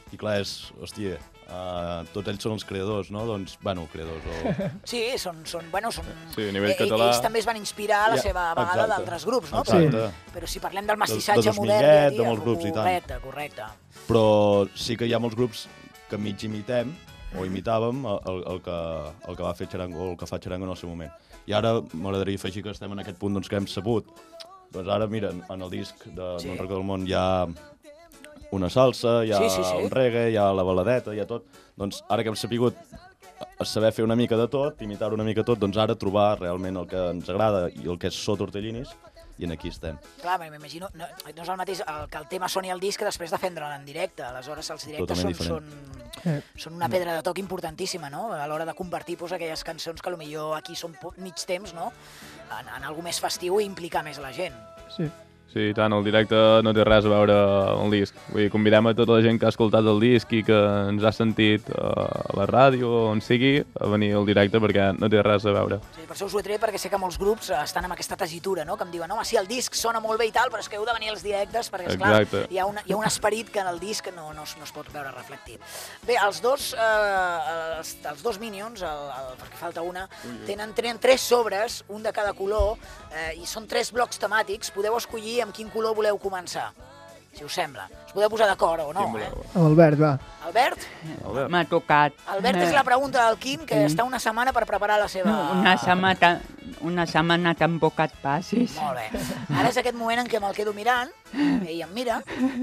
I clar, hòstia, tots ells són els creadors, no? Doncs, bueno, creadors o... Sí, són Sí, a nivell català... Ells també es van inspirar a la seva vegada d'altres grups, no? Exacte. Però si parlem del mestissatge modern... De molts grups i tant. Correcte. Però sí que hi ha molts grups que mig imitem, o imitàvem, el que va fer Charango, o el que fa Charango en el seu moment. I ara m'agradaria afegir que estem en aquest punt doncs, que hem sabut. Doncs ara, mira, en el disc de Un racó del món hi ha una salsa, hi ha un reggae, hi ha la baladeta, hi ha tot. Doncs ara que hem sapigut saber fer una mica de tot, imitar una mica tot, doncs ara trobar realment el que ens agrada i el que és So Tortellinis, i aquí estem. Clar, m'imagino, no és el mateix que el tema soni al disc després de fendre'l en directe. Aleshores, els directes són una pedra de toc importantíssima, no? A l'hora de convertir aquelles cançons que potser aquí són mig temps, no? En alguna més festiu i implicar més la gent. Sí. Sí, i tant, el directe no té res a veure amb el disc. Vull dir, convidem a tota la gent que ha escoltat el disc i que ens ha sentit a la ràdio o on sigui a venir al directe perquè no té res a veure. Sí, per això us ho he tret perquè sé que molts grups estan amb aquesta tessitura, no? Que em diuen, home, sí, el disc sona molt bé i tal, però és que heu de venir als directes perquè, esclar, hi ha un esperit que en el disc no es pot veure reflectit. Bé, els dos Minions, perquè falta una, tenen 3 sobres, un de cada color, i són 3 blocs temàtics. Podeu escollir amb quin color voleu començar, si us sembla. Us podeu posar d'acord o no, Amb el verd, va. Albert? M'ha tocat. Albert és la pregunta del Quim, que està una setmana per preparar la seva... Una setmana tampoc et passis. Molt bé. Ara és aquest moment en què me'l quedo mirant, ell em mira.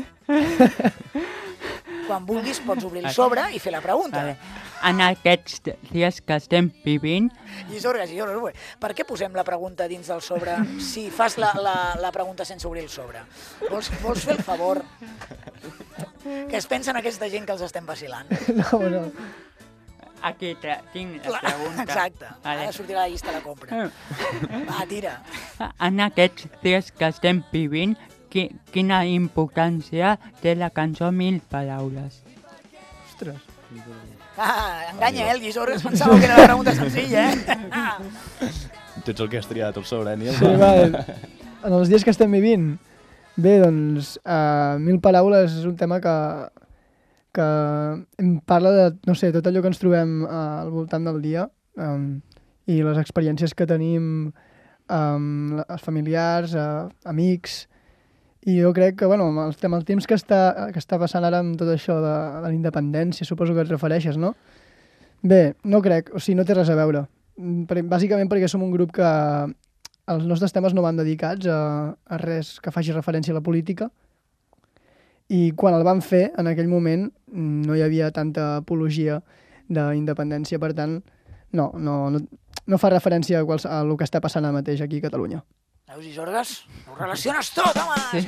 Quan vulguis pots obrir el sobre i fer la pregunta. En aquests dies que estem vivint... Llisorgues, per què posem la pregunta dins del sobre si fas la pregunta sense obrir el sobre? Vols fer el favor? Que es pensen aquesta gent que els estem vacilant? No. Aquí tinc la pregunta. Exacte, ara sortirà la llista de la compra. Va, tira. En aquests dies que estem vivint, quina importància té la cançó 1000 paraules? Ostres. Enganya, el Llisorgues pensava que era la pregunta senzilla, Tens el que has triat, el sobre, Nil? Sí, va, en els dies que estem vivint. Bé, doncs, 1000 paraules és un tema que em parla de, no sé, tot allò que ens trobem al voltant del dia i les experiències que tenim amb els familiars, amics. I jo crec que, bueno, amb el temps que està passant ara amb tot això de la independència, suposo que et refereixes, no? Bé, no crec, o sigui, no té res a veure. Bàsicament perquè som un grup que els nostres temes no van dedicats a res que faci referència a la política, i quan el van fer, en aquell moment, no hi havia tanta apologia d'independència, per tant, no fa referència a el que està passant ara mateix aquí a Catalunya. Veus, Llisorgues? Ho relaciones tot, home! Sí.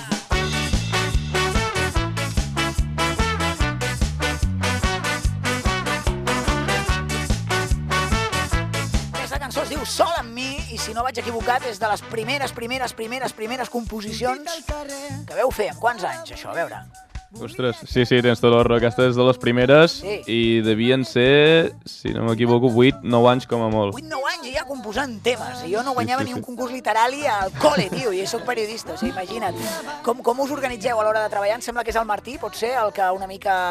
Aquesta cançó es diu Sol amb mi, i si no vaig equivocat és de les primeres composicions que veu fer. En quants anys, això? A veure... Ostres, sí, tens tota la raó. Aquesta és de les primeres i devien ser, si no m'equivoco, 8-9 anys com a molt. 8-9 anys i ja composant temes. I jo no guanyava ni un concurs literari al col·le, tio, i soc periodista, o sigui, imagina't. Com us organitzeu a l'hora de treballar? Em sembla que és el Martí, pot ser, el que una mica...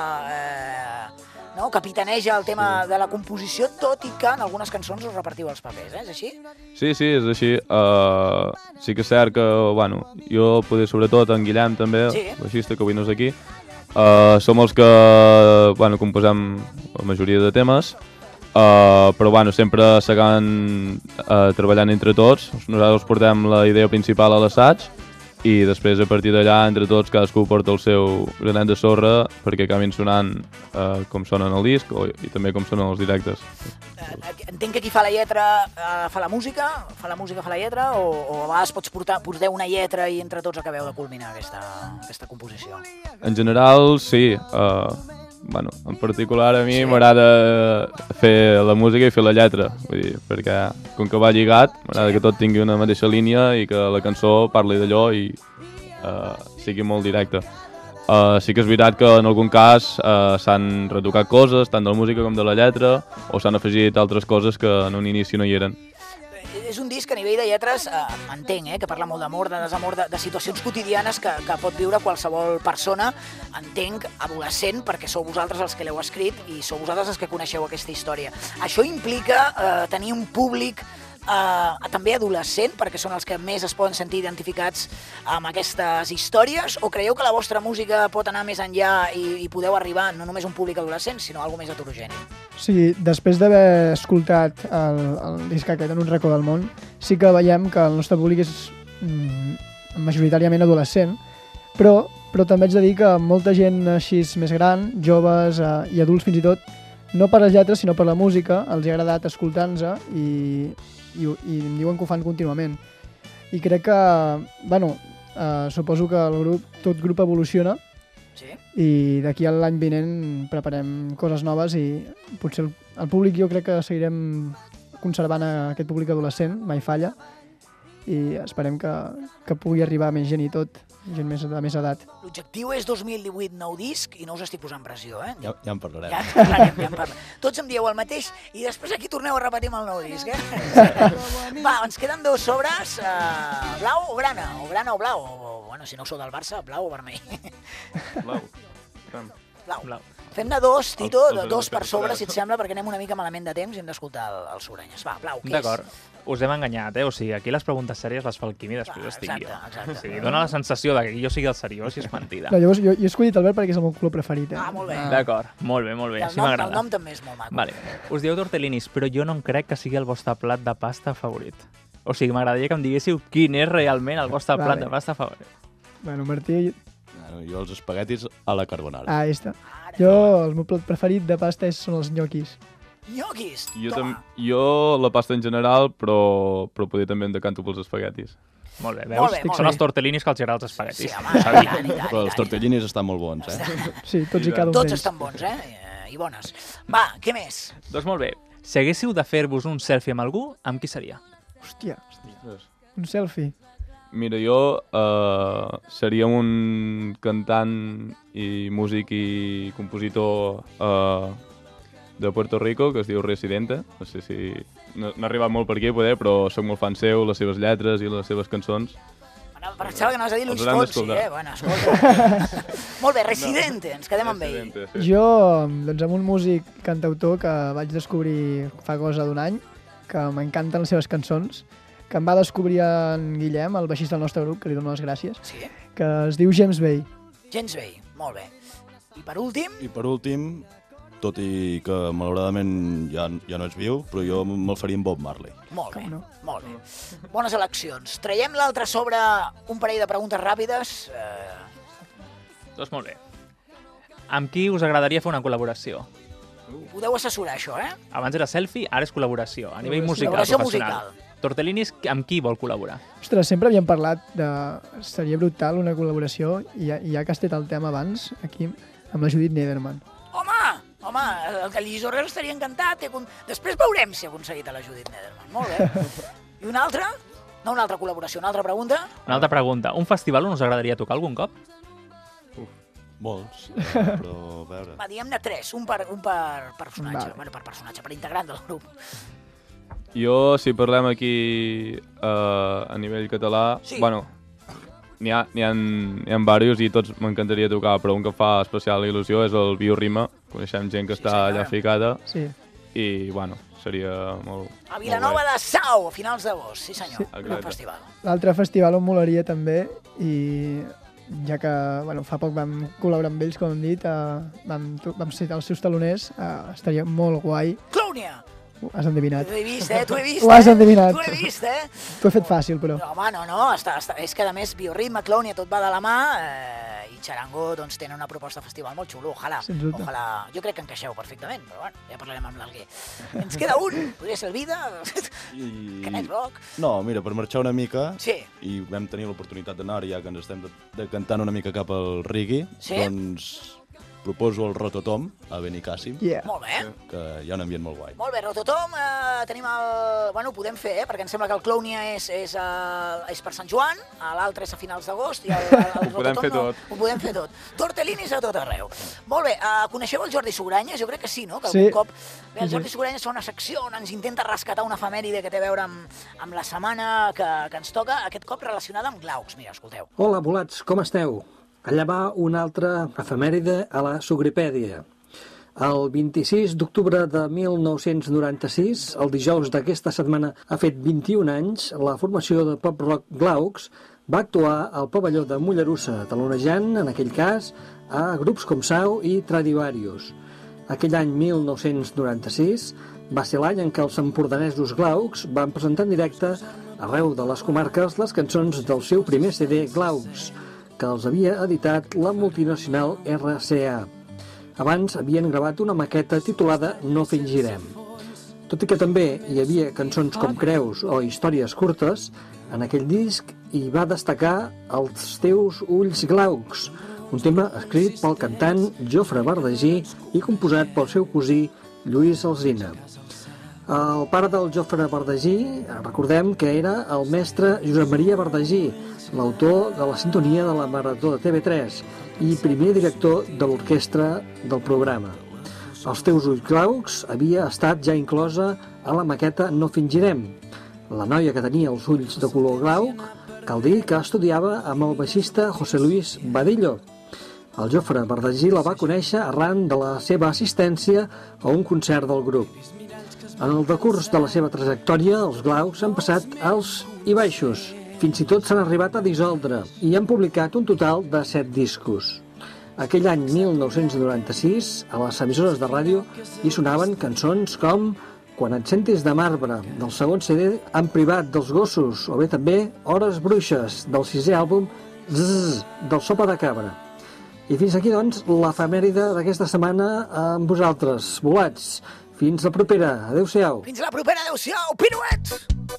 capitaneja el tema de la composició, tot i que en algunes cançons us repartiu els papers, és així? Sí, és així. Sí que és cert que, bueno, jo, sobretot en Guillem també, el baixista, que avui no és aquí, som els que, bueno, composem la majoria de temes, però, bueno, sempre s'acaben treballant entre tots. Nosaltres portem la idea principal a l'assaig, i després, a partir d'allà, entre tots, cadascú porta el seu granet de sorra perquè acabin sonant com sonen el disc i també com sonen els directes. Entenc que qui fa la lletra fa la música, fa la lletra, o a vegades porteu una lletra i entre tots acabeu de culminar aquesta composició? En general, sí. Bueno, en particular a mi m'agrada fer la música i fer la lletra, vull dir, perquè com que va lligat, m'agrada que tot tingui una mateixa línia i que la cançó parli d'allò i sigui molt directa. Sí que és veritat que en algun cas s'han retocat coses, tant de la música com de la lletra, o s'han afegit altres coses que en un inici no hi eren. És un disc a nivell de lletres, entenc, que parla molt d'amor, de desamor, de situacions quotidianes que pot viure qualsevol persona, entenc, adolescent, perquè sou vosaltres els que l'heu escrit i sou vosaltres els que coneixeu aquesta història. Això implica tenir un públic també adolescent, perquè són els que més es poden sentir identificats amb aquestes històries, o creieu que la vostra música pot anar més enllà i podeu arribar no només a un públic adolescent, sinó a algo més heterogeni? Sí, després d'haver escoltat el disc aquest en un racó del món, sí que veiem que el nostre públic és majoritàriament adolescent, però també haig de dir que molta gent així més gran, joves i adults fins i tot, no per les lletres sinó per la música, els ha agradat escoltar-nos i em diuen que ho fan contínuament. I crec que, suposo que tot grup evoluciona, i d'aquí a l'any vinent preparem coses noves i potser el públic, jo crec que seguirem conservant aquest públic adolescent, mai falla, i esperem que pugui arribar més gent i tot, gent de més edat. L'objectiu és 2018 nou disc i no us estic posant pressió, eh? Ja en parlarem. Ja en parlarem. Tots em dieu el mateix i després aquí torneu a repetir amb el nou disc, Va, ens queden 2 sobres, blau o grana? O grana o blau? Bueno, si no sou del Barça, blau o vermell? Blau. Fem-ne 2, Tito, 2 per sobre, si et sembla, perquè anem una mica malament de temps i hem d'escoltar els Soranyes. Va, blau, què és? D'acord. Us hem enganyat, O sigui, aquí les preguntes sèries les fa el Quimi i després estic jo. Exacte. O sigui, dona la sensació que jo sigui el seriós i és mentida. No, llavors, jo he escollit Albert perquè és el meu color preferit. Molt bé. D'acord, molt bé. Així m'agrada. El nom també és molt maco. Vale. Us dieu tortellinis, però jo no em crec que sigui el vostre plat de pasta favorit. O sigui, m'agradaria que em diguéssiu quin és realment el vostre plat de pasta favorit. Bueno, Martí... Jo els espaguetis a la carbonara. Ah, està. Jo, el meu plat preferit de pasta són els nyoquis. Nyoquis? Jo la pasta en general, però poder també em decanto pels espaguetis. Molt bé, veus? Són els tortellinis que els agraden els espaguetis. Sí, home, però els tortellinis estan molt bons, Sí, tots i cada un d'ells. Tots estan bons, i bones. Va, què més? Doncs molt bé. Si haguéssiu de fer-vos un selfie amb algú, amb qui seria? Hòstia, un selfie. Mira, jo seria un cantant i músic i compositor de Puerto Rico, que es diu Residente. No sé si... No he arribat molt per aquí, però soc molt fan seu, les seves lletres i les seves cançons. Pensava que anaves a dir Luis Fonsi, Bueno, escolta. Molt bé, Residente, ens quedem amb ell. Jo, doncs, amb un músic cantautor que vaig descobrir fa cosa d'un any, que m'encanten les seves cançons, que em va descobrir en Guillem, el baixista del nostre grup, que li dono les gràcies, que es diu James Bay. James Bay, molt bé. I per últim, tot i que malauradament ja no ets viu, però jo me'l faria amb Bob Marley. Molt bé, molt bé. Bones eleccions. Traiem l'altre sobre un parell de preguntes ràpides. Doncs molt bé. Amb qui us agradaria fer una col·laboració? Podeu assessorar això, Abans era selfie, ara és col·laboració, a nivell musical, col·laboració professional. Tortellinis, amb qui vol col·laborar? Ostres, sempre havíem parlat de... Seria brutal una col·laboració, i ja que has tret el tema abans, aquí, amb la Judith Nederman. Home, el Lluís Orrel estaria encantat. Després veurem si ha aconseguit a la Judith Nederman. Molt bé. I una altra? No una altra col·laboració, una altra pregunta? Una altra pregunta. Un festival on us agradaria tocar algun cop? Molts, però a veure... Va, diguem-ne 3, un per personatge. Bueno, per personatge, per integrant del grup. Jo, si parlem aquí a nivell català, bueno, n'hi ha diversos i tots m'encantaria tocar, però un que fa especial il·lusió és el Biorrima. Coneixem gent que està allà ficada i, bueno, seria molt... A Vilanova de Sau, a finals d'agost, sí senyor, un festival. L'altre festival on molaria també, i ja que fa poc vam col·laborar amb ells, com hem dit, vam ser els seus taloners, estaria molt guai. Clownia! Has endevinat. T'ho he vist, t'ho he vist. Ho has endevinat. T'ho he vist, T'ho he fet fàcil, però. No, home, no, és que a més Biorritme, Clownia, tot va de la mà, i Charango doncs tenen una proposta de festival molt xulo, ojalà. Jo crec que encaixeu perfectament, però bueno, ja parlarem amb l'Alguer. Ens queda un, podria ser el Vida, Canet Rock... No, mira, per marxar una mica, sí. I vam tenir l'oportunitat d'anar, ja que ens estem decantant una mica cap al reggae, doncs proposo el Rototom a Benicàssim, Molt bé. que hi ha un ambient molt guai. Molt bé, Rototom, tenim el... Bueno, ho podem fer, perquè em sembla que el Clownia és per Sant Joan, l'altre és a finals d'agost, i el Rototom podem fer tot. Ho podem fer tot. Tortellinis a tot arreu. Molt bé, coneixeu el Jordi Sugranyes? Jo crec que sí, no? Que algun cop... Bé, el Jordi Sugranyes fa una secció on ens intenta rescatar una efemèride que té a veure amb la setmana que ens toca, aquest cop relacionada amb Glaucs. Mira, escolteu. Hola, bolats, com esteu? Allà va una altra efemèride a la Sugripèdia. El 26 d'octubre de 1996, el dijous d'aquesta setmana ha fet 21 anys, la formació de pop-rock Glaucs va actuar al pavelló de Mollerussa, talonejant, en aquell cas, a grups com Sau i Stradivarius. Aquell any 1996 va ser l'any en què els empordanesos Glaucs van presentar en directe arreu de les comarques les cançons del seu primer CD Glaucs, que els havia editat la multinacional RCA. Abans havien gravat una maqueta titulada No fingirem. Tot i que també hi havia cançons com Creus o històries curtes, en aquell disc hi va destacar Els teus ulls glaucs, un tema escrit pel cantant Jofre Bardagí i composat pel seu cosí Lluís Alsina. El pare del Jofre Bardagí, recordem que era el mestre Josep Maria Bardagí, l'autor de la sintonia de la Marató de TV3 i primer director de l'orquestra del programa. Els teus ulls glaucs havia estat ja inclosa a la maqueta No fingirem. La noia que tenia els ulls de color glauc, cal dir que estudiava amb el baixista José Luis Badillo. El Jofre Bardagí la va conèixer arran de la seva assistència a un concert del grup. En el decurs de la seva trajectòria, els Glaucs han passat alts i baixos. Fins i tot s'han arribat a dissoldre i han publicat un total de 7 discos. Aquell any 1996, a les emissores de ràdio hi sonaven cançons com Quan et sentis de marbre, del segon CD En privat dels gossos, o bé també Hores bruixes, del 6è àlbum Zzz, del Sopa de Cabra. I fins aquí, doncs, l'efemèride d'aquesta setmana amb vosaltres, bolats. Fins la propera. Adéu-siau. Fins la propera. Adéu-siau. Piruet!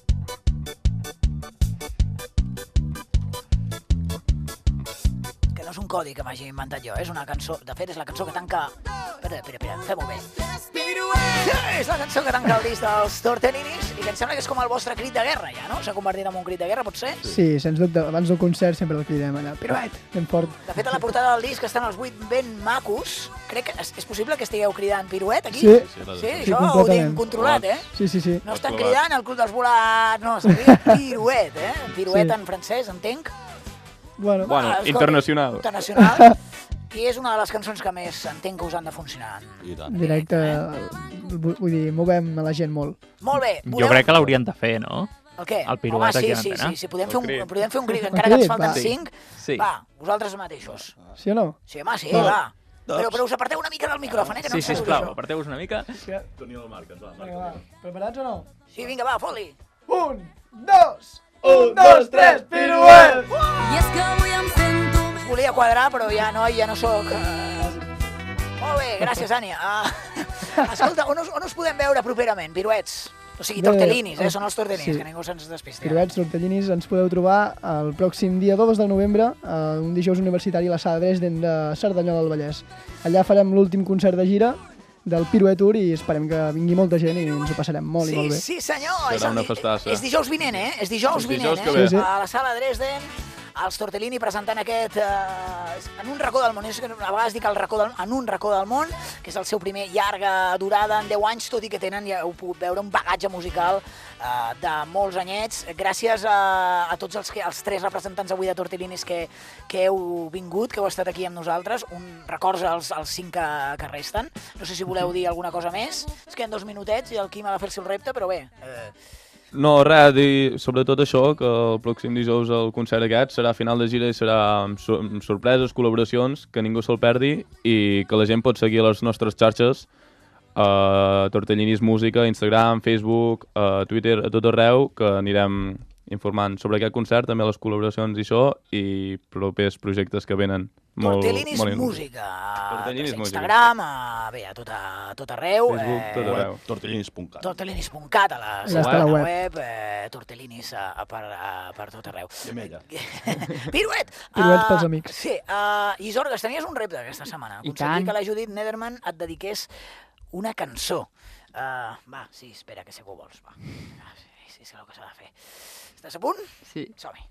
Que no és un codi que m'hagi inventat jo, és una cançó... De fet, és la cançó que tanca... Espera, fem-ho bé. Piruet! És la cançó que tanca el disc dels Tortellinis i que em sembla que és com el vostre crit de guerra, ja, no? S'ha convertit en un crit de guerra, pot ser? Sí, sens dubte. Abans del concert sempre el cridem allà. Piruet! Ben fort. De fet, a la portada del disc estan els 8 ben macos. Crec que és possible que estigueu cridant Piruet aquí? Sí, això ho tinc controlat, eh? Sí. No estan cridant el Club dels Volats, no, estan cridant Piruet, eh? Piruet en francès, entenc. Bueno, internacional. Internacional. I és una de les cançons que més entenc que us han de funcionar. Directe, vull dir, movem a la gent molt. Molt bé. Jo crec que l'haurien de fer, no? El què? El piruet aquí en antena. Sí, podem fer un crit, encara que ens falten 5. Sí. Va, vosaltres mateixos. Sí o no? Sí, home, sí, va. Però us aparteu una mica del micròfon, que no Sí, sisplau, aparteu-vos una mica. Teniu el Marc, ens va. Vinga, va. Preparats o no? Sí, vinga, va, fot-li. 1, 2, 1, 2, 3, piruet! I és que avui em sento... Volia quadrar, però ja no soc... Molt bé, gràcies, Ània. Escolta, on us podem veure properament, Piruets? O sigui, Tortellinis, són els Tortellinis, que ningú se'ns despisti. Piruets, Tortellinis, ens podeu trobar el pròxim dia 2 de novembre, un dijous universitari a la sala Dresden de Cerdanyola del Vallès. Allà farem l'últim concert de gira del Piruet Tour i esperem que vingui molta gent i ens ho passarem molt i molt bé. Sí, senyor. Serà una festassa. És dijous vinent, eh? És dijous vinent, a la sala Dresden. Els Tortellini presentant aquest en un racó del món. A vegades dic en un racó del món, que és el seu primer llarga durada en 10 anys, tot i que tenen, ja heu pogut veure, un bagatge musical de molts anyets. Gràcies a tots els 3 representants avui de Tortellinis que heu vingut, que heu estat aquí amb nosaltres. Un records als 5 que resten. No sé si voleu dir alguna cosa més. Es queden 2 minutets i el Quim ha de fer el seu repte, però bé... No, res, dir sobretot això, que el pròxim dijous el concert aquest serà final de gira i serà amb sorpreses, col·laboracions, que ningú se'l perdi i que la gent pot seguir a les nostres xarxes, Tortellinis Música, Instagram, Facebook, Twitter, a tot arreu, que anirem informant sobre aquest concert, també les col·laboracions i això, i propers projectes que venen. Tortellinis molt Música. Tortellinis Música. Instagram, bé, a tot arreu. Facebook, tot arreu. Tortellinis.cat. Tortellinis.cat a la web. Tortellinis per tot arreu. Gemella. Piruet! Piruets pels amics. Sí, Isorgues, tenies un repte aquesta setmana. Aconseguir que la Judit Nederman et dediqués una cançó. Va, sí, espera, que sé que ho vols. Va. Sí, és el que s'ha de fer. Estàs a punt? Sí. Som-hi.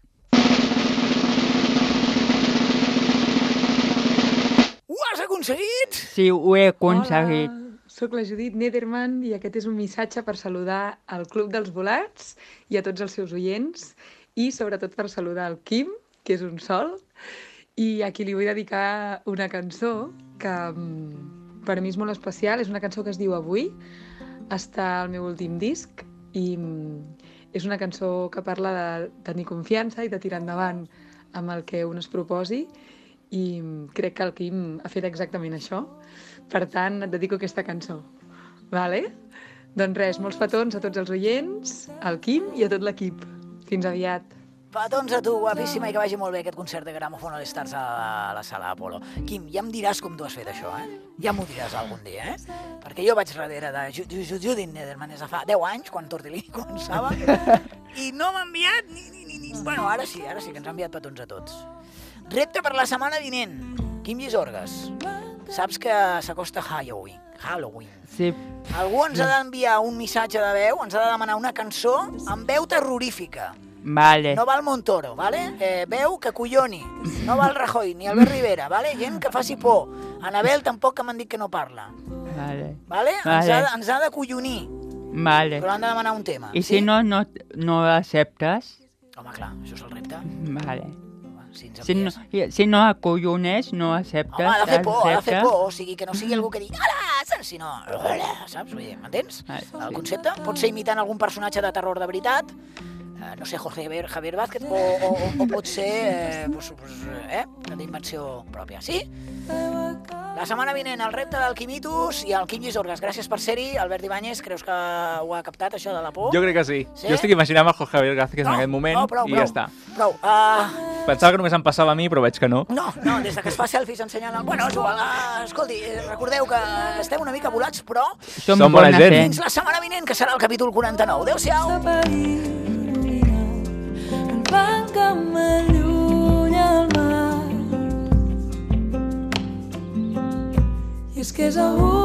Ho has aconseguit? Sí, ho he aconseguit. Hola, soc la Judit Nederman i aquest és un missatge per saludar al Club dels Volats i a tots els seus oients i sobretot per saludar el Quim, que és un sol, i a qui li vull dedicar una cançó que per a mi és molt especial. És una cançó que es diu Avui, està al meu últim disc i és una cançó que parla de tenir confiança i de tirar endavant amb el que un es proposi, i crec que el Quim ha fet exactament això. Per tant, et dedico aquesta cançó. Vale? Doncs res, molts petons a tots els oients, al Quim i a tot l'equip. Fins aviat. Petons a tu, guapíssima, i que vagi molt bé aquest concert de Gramòfon All Stars a la sala Apolo. Quim, ja em diràs com tu has fet això, Ja m'ho diràs algun dia, Perquè jo vaig darrere de Judit Nederman des de fa 10 anys, quan Tortellini començava, i no m'ha enviat ni... Bueno, ara sí que ens ha enviat petons a tots. Repte per la setmana vinent. Quim Llisorgues, saps que s'acosta Halloween. Sí. Algú ens ha d'enviar un missatge de veu, ens ha de demanar una cançó amb veu terrorífica. Vale. No val Montoro, vale? Veu que colloni. No val Rajoy ni Albert Rivera, vale? Gent que faci por. Anabel tampoc, que m'han dit que no parla. Vale. Vale? Vale. Ens ha de collonir. Vale. Però han de demanar un tema. I si no acceptes? Home, clar, això és el repte. Vale. Si no acollonés, no acceptes. Home, ha de fer por, o sigui, que no sigui algú que digui hola, sinó, saps? M'entens? El concepte pot ser imitant algun personatge de terror de veritat, no sé, Javier Vázquez, o pot ser d'invenció pròpia. Sí? La setmana vinent, el repte del Quimitus i el Quim Llisorgues. Gràcies per ser-hi. Albert Ibáñez, creus que ho ha captat, això de la por? Jo crec que sí. Jo estic imaginant el Jorge Javier Vázquez en aquest moment i ja està. Prou. Pensava que només em passava a mi, però veig que no. No, des que es fa selfies ensenyant... Bueno, és igual. Escolti, recordeu que estem una mica volats, però... Som bona gent. Fins la setmana vinent, que serà el capítol 49. Adéu-siau. Van que m'allunya el mar. I és que és avui